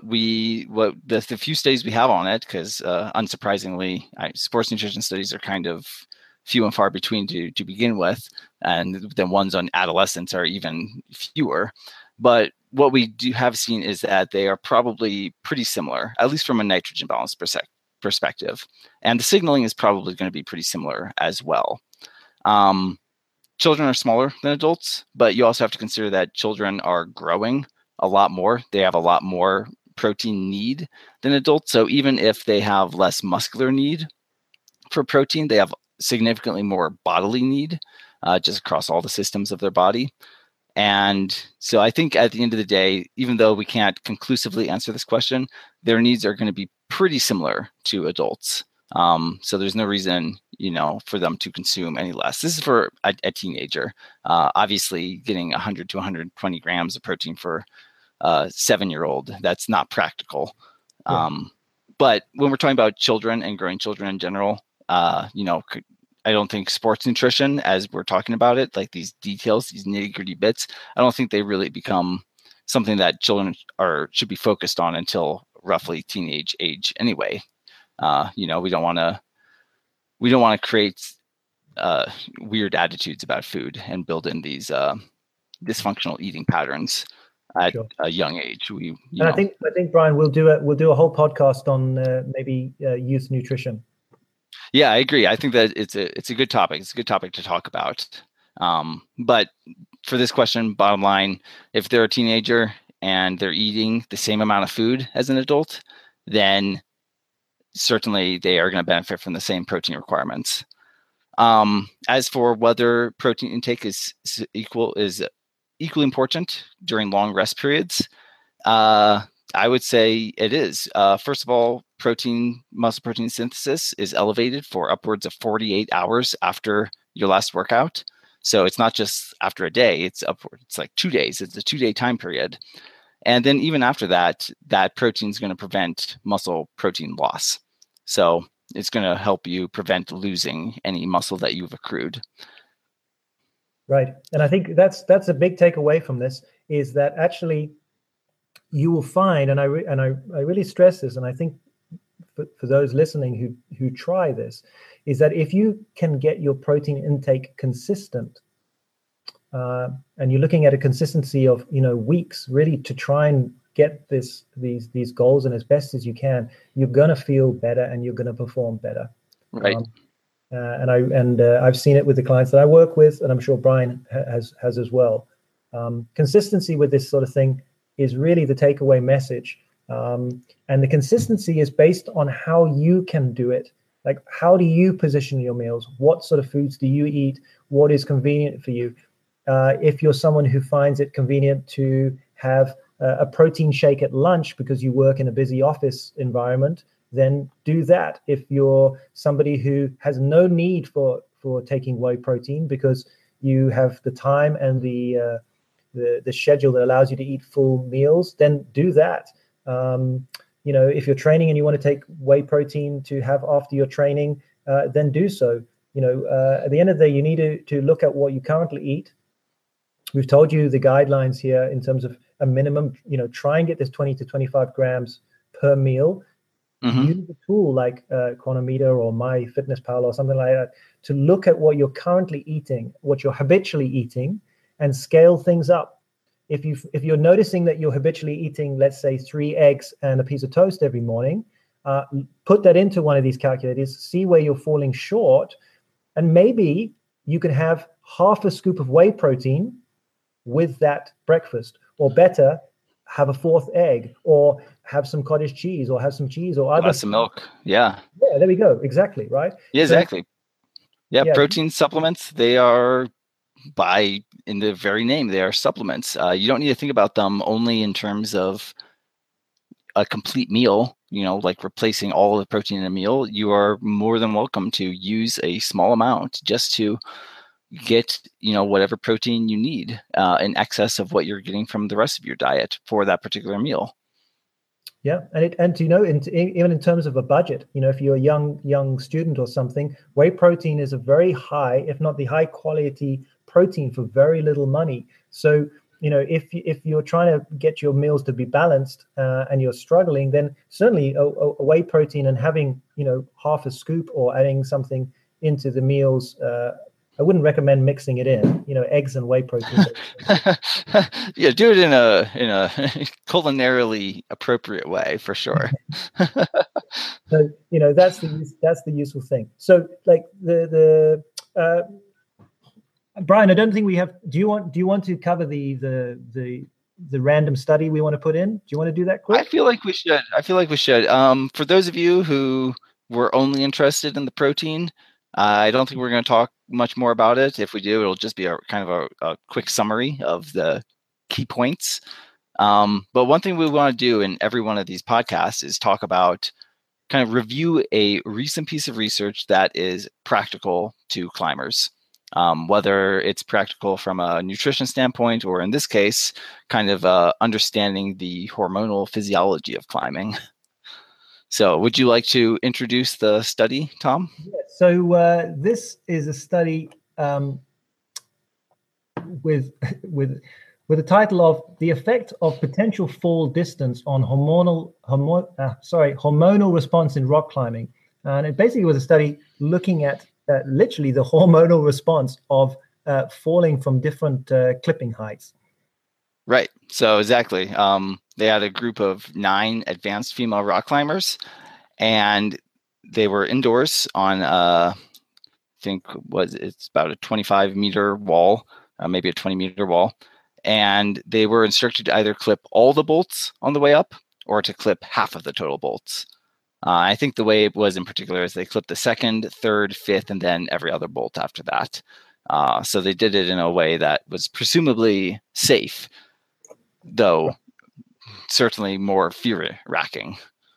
the few studies we have on it, because unsurprisingly, sports nutrition studies are kind of few and far between to begin with, and the ones on adolescents are even fewer. But what we do have seen is that they are probably pretty similar, at least from a nitrogen balance perspective. And the signaling is probably going to be pretty similar as well. Children are smaller than adults, but you also have to consider that children are growing a lot more. They have a lot more protein need than adults. So even if they have less muscular need for protein, they have significantly more bodily need just across all the systems of their body. And so I think at the end of the day, even though we can't conclusively answer this question, their needs are going to be pretty similar to adults. So there's no reason, for them to consume any less. This is for a teenager. Obviously, getting 100 to 120 grams of protein for a 7-year-old, that's not practical. Yeah. But when we're talking about children and growing children in general, I don't think sports nutrition, as we're talking about it, like these details, these nitty-gritty bits, I don't think they really become something that children should be focused on until roughly teenage age anyway. We don't want to create weird attitudes about food and build in these dysfunctional eating patterns at a young age.
I think Brian, we'll do a whole podcast on maybe youth nutrition.
Yeah, I agree. I think that it's a good topic. It's a good topic to talk about. But for this question, bottom line, if they're a teenager and they're eating the same amount of food as an adult, then certainly they are going to benefit from the same protein requirements. As for whether protein intake is equally important during long rest periods, I would say it is. First of all, muscle protein synthesis is elevated for upwards of 48 hours after your last workout. So it's not just after a day, it's like 2 days. It's a 2-day time period. And then even after that protein is going to prevent muscle protein loss. So it's going to help you prevent losing any muscle that you've accrued.
Right. And I think that's a big takeaway from this, is that actually you will find, and I really stress this, and I think for those listening who try this, is that if you can get your protein intake consistent, and you're looking at a consistency of weeks, really to try and get these goals and as best as you can, you're going to feel better and you're going to perform better.
Right.
I've seen it with the clients that I work with, and I'm sure Brian has as well. Consistency with this sort of thing is really the takeaway message. And the consistency is based on how you can do it. Like, how do you position your meals? What sort of foods do you eat? What is convenient for you? If you're someone who finds it convenient to have a protein shake at lunch because you work in a busy office environment, then do that. If you're somebody who has no need for taking whey protein because you have the time and the schedule that allows you to eat full meals, then do that. If you're training and you want to take whey protein to have after your training, then do so. At the end of the day, you need to look at what you currently eat. We've told you the guidelines here in terms of a minimum, try and get this 20 to 25 grams per meal. Mm-hmm. Use a tool like Chronometer or MyFitnessPal or something like that to look at what you're currently eating, what you're habitually eating, and scale things up. If you're noticing that you're habitually eating, let's say 3 eggs and a piece of toast every morning, put that into one of these calculators, see where you're falling short, and maybe you can have half a scoop of whey protein with that breakfast, or better, have a 4th egg, or have some cottage cheese, or have some cheese, or other
some milk. Yeah,
there we go. Exactly, right?
Yeah, exactly. Yeah, protein supplements, they are, in the very name, they are supplements. You don't need to think about them only in terms of a complete meal, like replacing all of the protein in a meal. You are more than welcome to use a small amount just to get whatever protein you need in excess of what you're getting from the rest of your diet for that particular meal.
Yeah, and even in terms of a budget, if you're a young student or something, whey protein is a very high, if not the high quality protein for very little money. So if you're trying to get your meals to be balanced and you're struggling, then certainly a whey protein and having half a scoop or adding something into the meals. I wouldn't recommend mixing it in, eggs and whey protein.
Yeah, do it in a culinarily appropriate way for sure.
So that's the useful thing. So like the Brian, I don't think we have. Do you want to cover the random study we want to put in? Do you want to do that quick?
I feel like we should. For those of you who were only interested in the protein, I don't think we're going to talk much more about it. If we do, it'll just be a quick summary of the key points. But one thing we want to do in every one of these podcasts is talk about, kind of review a recent piece of research that is practical to climbers. Whether it's practical from a nutrition standpoint, or in this case, kind of understanding the hormonal physiology of climbing. So would you like to introduce the study, Tom?
Yeah, so this is a study with the title of "The Effect of Potential Fall Distance on Hormonal Response in Rock Climbing." And it basically was a study looking at literally the hormonal response of falling from different clipping heights.
Right. So exactly. They had a group of 9 advanced female rock climbers, and they were indoors on, it's about a 25-meter wall, maybe a 20-meter wall. And they were instructed to either clip all the bolts on the way up or to clip half of the total bolts. I think the way it was in particular is they clipped the 2nd, 3rd, 5th, and then every other bolt after that. So they did it in a way that was presumably safe, though certainly more fear-racking.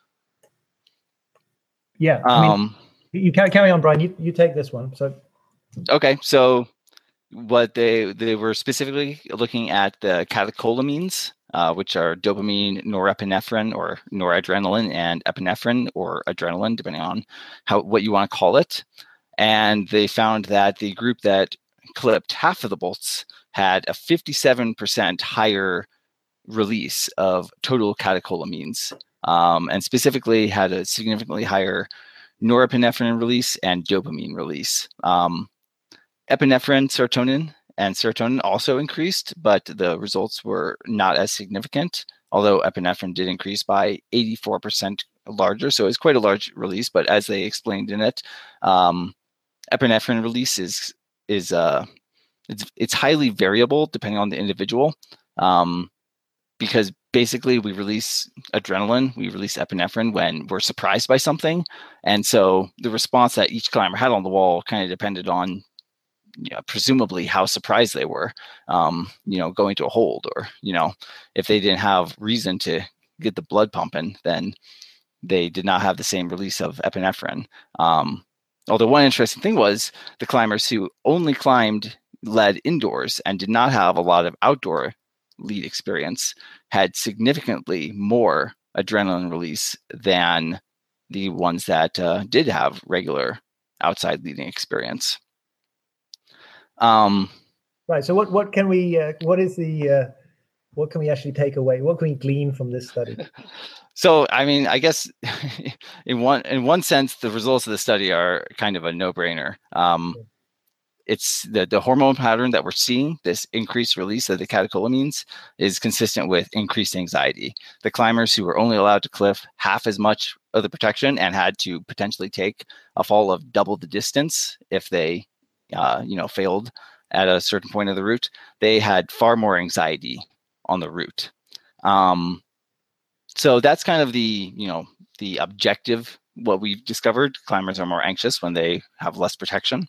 Yeah. You can't carry on, Brian. You take this one. So.
Okay. So what they were specifically looking at the catecholamines, which are dopamine, norepinephrine, or noradrenaline, and epinephrine, or adrenaline, depending on what you want to call it. And they found that the group that clipped half of the bolts had a 57% higher release of total catecholamines, and specifically had a significantly higher norepinephrine release and dopamine release. Epinephrine, serotonin also increased, but the results were not as significant, although epinephrine did increase by 84% larger. So it's quite a large release, but as they explained in it, epinephrine release is it's highly variable depending on the individual, because basically we release adrenaline, we release epinephrine when we're surprised by something. And so the response that each climber had on the wall kind of depended on, presumably how surprised they were, going to a hold, or, if they didn't have reason to get the blood pumping, then they did not have the same release of epinephrine. Although one interesting thing was the climbers who only climbed lead indoors and did not have a lot of outdoor lead experience had significantly more adrenaline release than the ones that did have regular outside leading experience.
Right. So what can we what can we actually take away? What can we glean from this study?
So, I mean, I guess in one sense, the results of the study are kind of a no-brainer. It's the hormone pattern that we're seeing, this increased release of the catecholamines, is consistent with increased anxiety. The climbers who were only allowed to cliff half as much of the protection and had to potentially take a fall of double the distance if they, failed at a certain point of the route, they had far more anxiety on the route. So that's kind of the objective. What we've discovered, climbers are more anxious when they have less protection.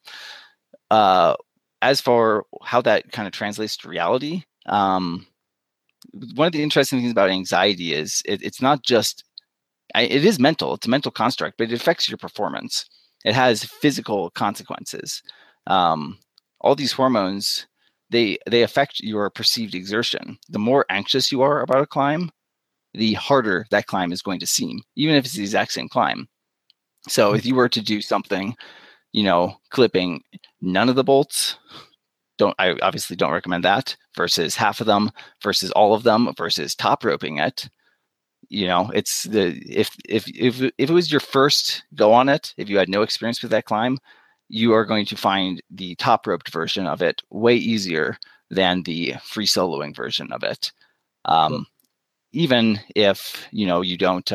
As for how that kind of translates to reality, one of the interesting things about anxiety is it's not just, it is mental, it's a mental construct, but it affects your performance. It has physical consequences. All these hormones, they affect your perceived exertion. The more anxious you are about a climb, the harder that climb is going to seem, even if it's the exact same climb. So if you were to do something, clipping none of the bolts, I obviously don't recommend that, versus half of them, versus all of them, versus top roping it. It's if it was your first go on it, if you had no experience with that climb, you are going to find the top roped version of it way easier than the free soloing version of it. Sure. Even if you don't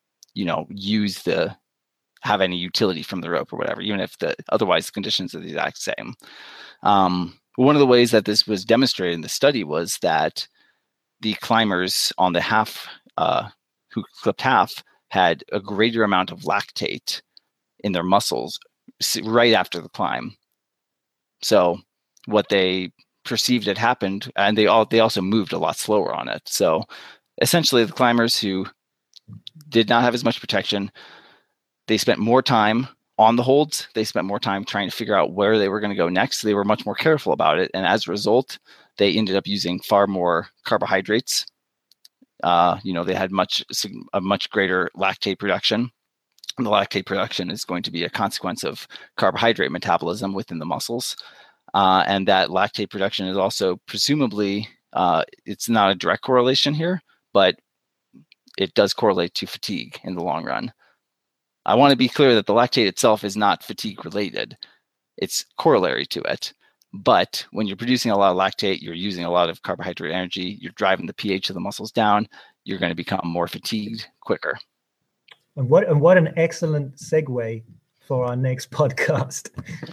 have any utility from the rope or whatever, even if otherwise the conditions are the exact same. One of the ways that this was demonstrated in the study was that the climbers on the half who clipped half had a greater amount of lactate in their muscles right after the climb. So what they perceived had happened, and they also moved a lot slower on it. So essentially, the climbers who did not have as much protection, they spent more time on the holds. They spent more time trying to figure out where they were going to go next. They were much more careful about it. And as a result, they ended up using far more carbohydrates. They had a much greater lactate production. And the lactate production is going to be a consequence of carbohydrate metabolism within the muscles. And that lactate production is also presumably, it's not a direct correlation here, but it does correlate to fatigue in the long run. I want to be clear that the lactate itself is not fatigue related. It's corollary to it. But when you're producing a lot of lactate, you're using a lot of carbohydrate energy, you're driving the pH of the muscles down, you're going to become more fatigued quicker.
And what an excellent segue for our next podcast.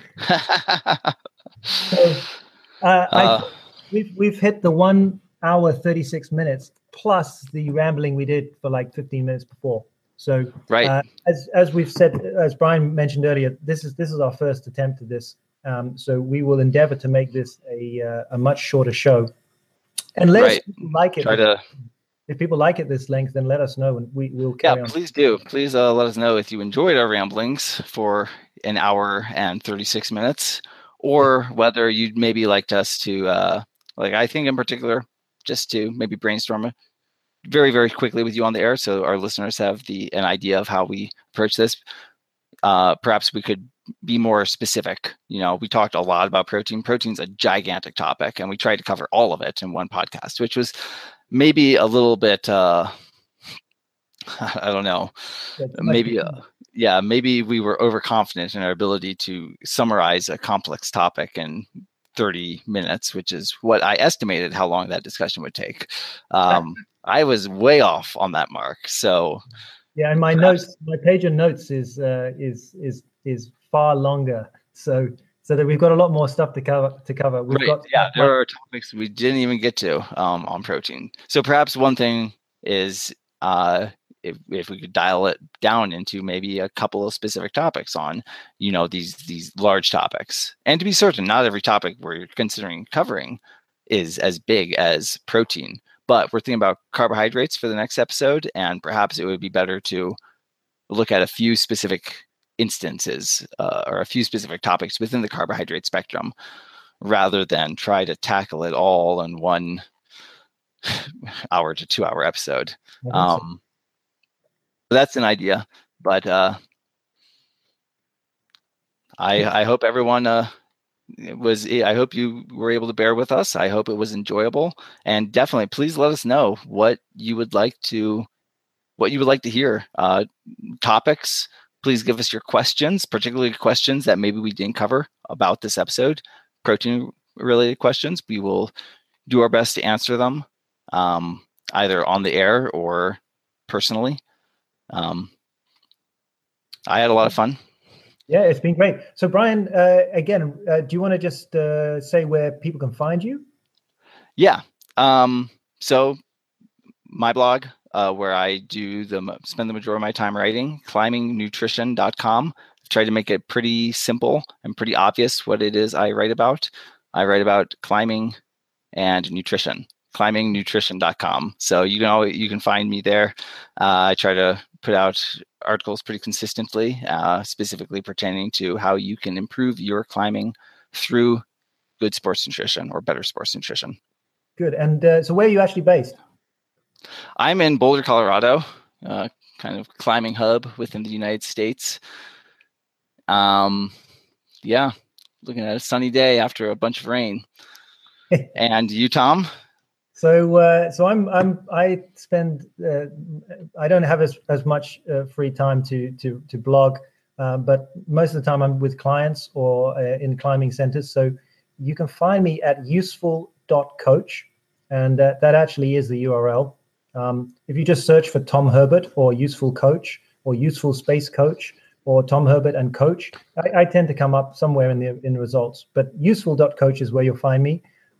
So, we've hit the 1 hour 36 minutes plus the rambling we did for like 15 minutes before. So
right.
As we've said, as Brian mentioned earlier, this is our first attempt at this. So we will endeavor to make this a much shorter show. And let us like it. If people like it this length, then let us know, and we'll carry on.
Please do. Please let us know if you enjoyed our ramblings for 1 hour and 36 minutes, or whether you'd maybe liked us to, I think in particular, just to maybe brainstorm very, very quickly with you on the air, so our listeners have an idea of how we approach this. Perhaps we could be more specific. We talked a lot about protein. Protein's a gigantic topic, and we tried to cover all of it in one podcast, which was maybe a little bit, I don't know, maybe we were overconfident in our ability to summarize a complex topic in 30 minutes, which is what I estimated how long that discussion would take. I was way off on that mark. So
yeah, and my page of notes is far longer. So that we've got a lot more stuff to cover.
There are topics we didn't even get to on protein. So perhaps one thing is if we could dial it down into maybe a couple of specific topics on, these large topics. And to be certain, not every topic we're considering covering is as big as protein. But we're thinking about carbohydrates for the next episode, and perhaps it would be better to look at a few specific instances or a few specific topics within the carbohydrate spectrum, rather than try to tackle it all in 1 hour to 2 hour episode. that's an idea, but I hope everyone I hope you were able to bear with us. I hope it was enjoyable, and definitely please let us know what you would like to hear. Topics. Please give us your questions, particularly questions that maybe we didn't cover about this episode, protein related questions. We will do our best to answer them, either on the air or personally. I had a lot of fun.
Yeah, it's been great. So Brian, again, do you want to just say where people can find you?
Yeah. So my blog, where I spend the majority of my time writing, climbingnutrition.com. I've tried to make it pretty simple and pretty obvious what it is I write about. I write about climbing and nutrition, climbingnutrition.com. So you can find me there. I try to put out articles pretty consistently, specifically pertaining to how you can improve your climbing through good sports nutrition or better sports nutrition.
Good. And so where are you actually based?
I'm in Boulder, Colorado, kind of climbing hub within the United States. Yeah, looking at a sunny day after a bunch of rain. And you, Tom?
So I spend I don't have as much free time to blog, but most of the time I'm with clients or in climbing centers. So you can find me at useful.coach, and that actually is the URL. If you just search for Tom Herbert or Useful Coach or Useful Space Coach or Tom Herbert and Coach, I tend to come up somewhere in the results. But useful.coach is where you'll find me.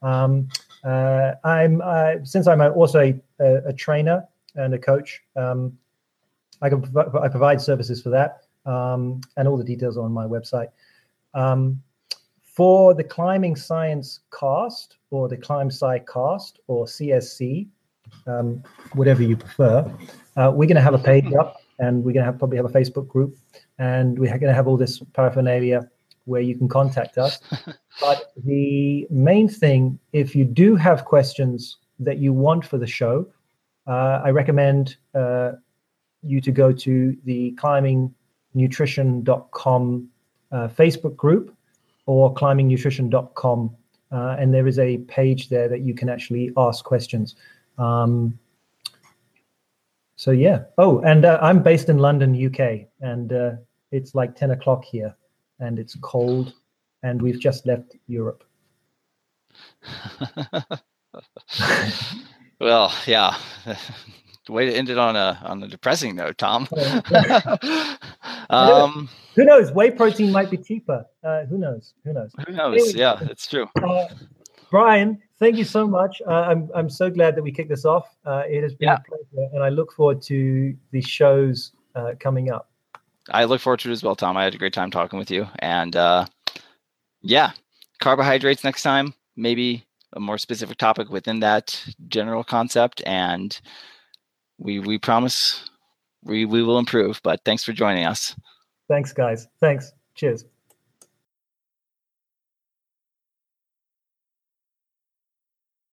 Since I'm also a trainer and a coach, I provide services for that, and all the details are on my website. For the Climbing Science Cast or the Climb Sci Cast or CSC, whatever you prefer, we're going to have a page up, and we're going to probably have a Facebook group, and we're going to have all this paraphernalia where you can contact us. But the main thing, if you do have questions that you want for the show, I recommend you to go to the climbingnutrition.com Facebook group or climbingnutrition.com, and there is a page there that you can actually ask questions. So yeah. Oh, and I'm based in London, UK, and it's like 10 o'clock here, and it's cold, and we've just left Europe.
Well, yeah. The way to end it on a depressing note, Tom.
Who knows? Whey protein might be cheaper. Who knows?
Anyway, yeah, it's true.
Brian, thank you so much. I'm so glad that we kicked this off. It has been a pleasure, and I look forward to the shows coming up.
I look forward to it as well, Tom. I had a great time talking with you. And carbohydrates next time, maybe a more specific topic within that general concept. And we promise we will improve. But thanks for joining us.
Thanks, guys. Thanks. Cheers.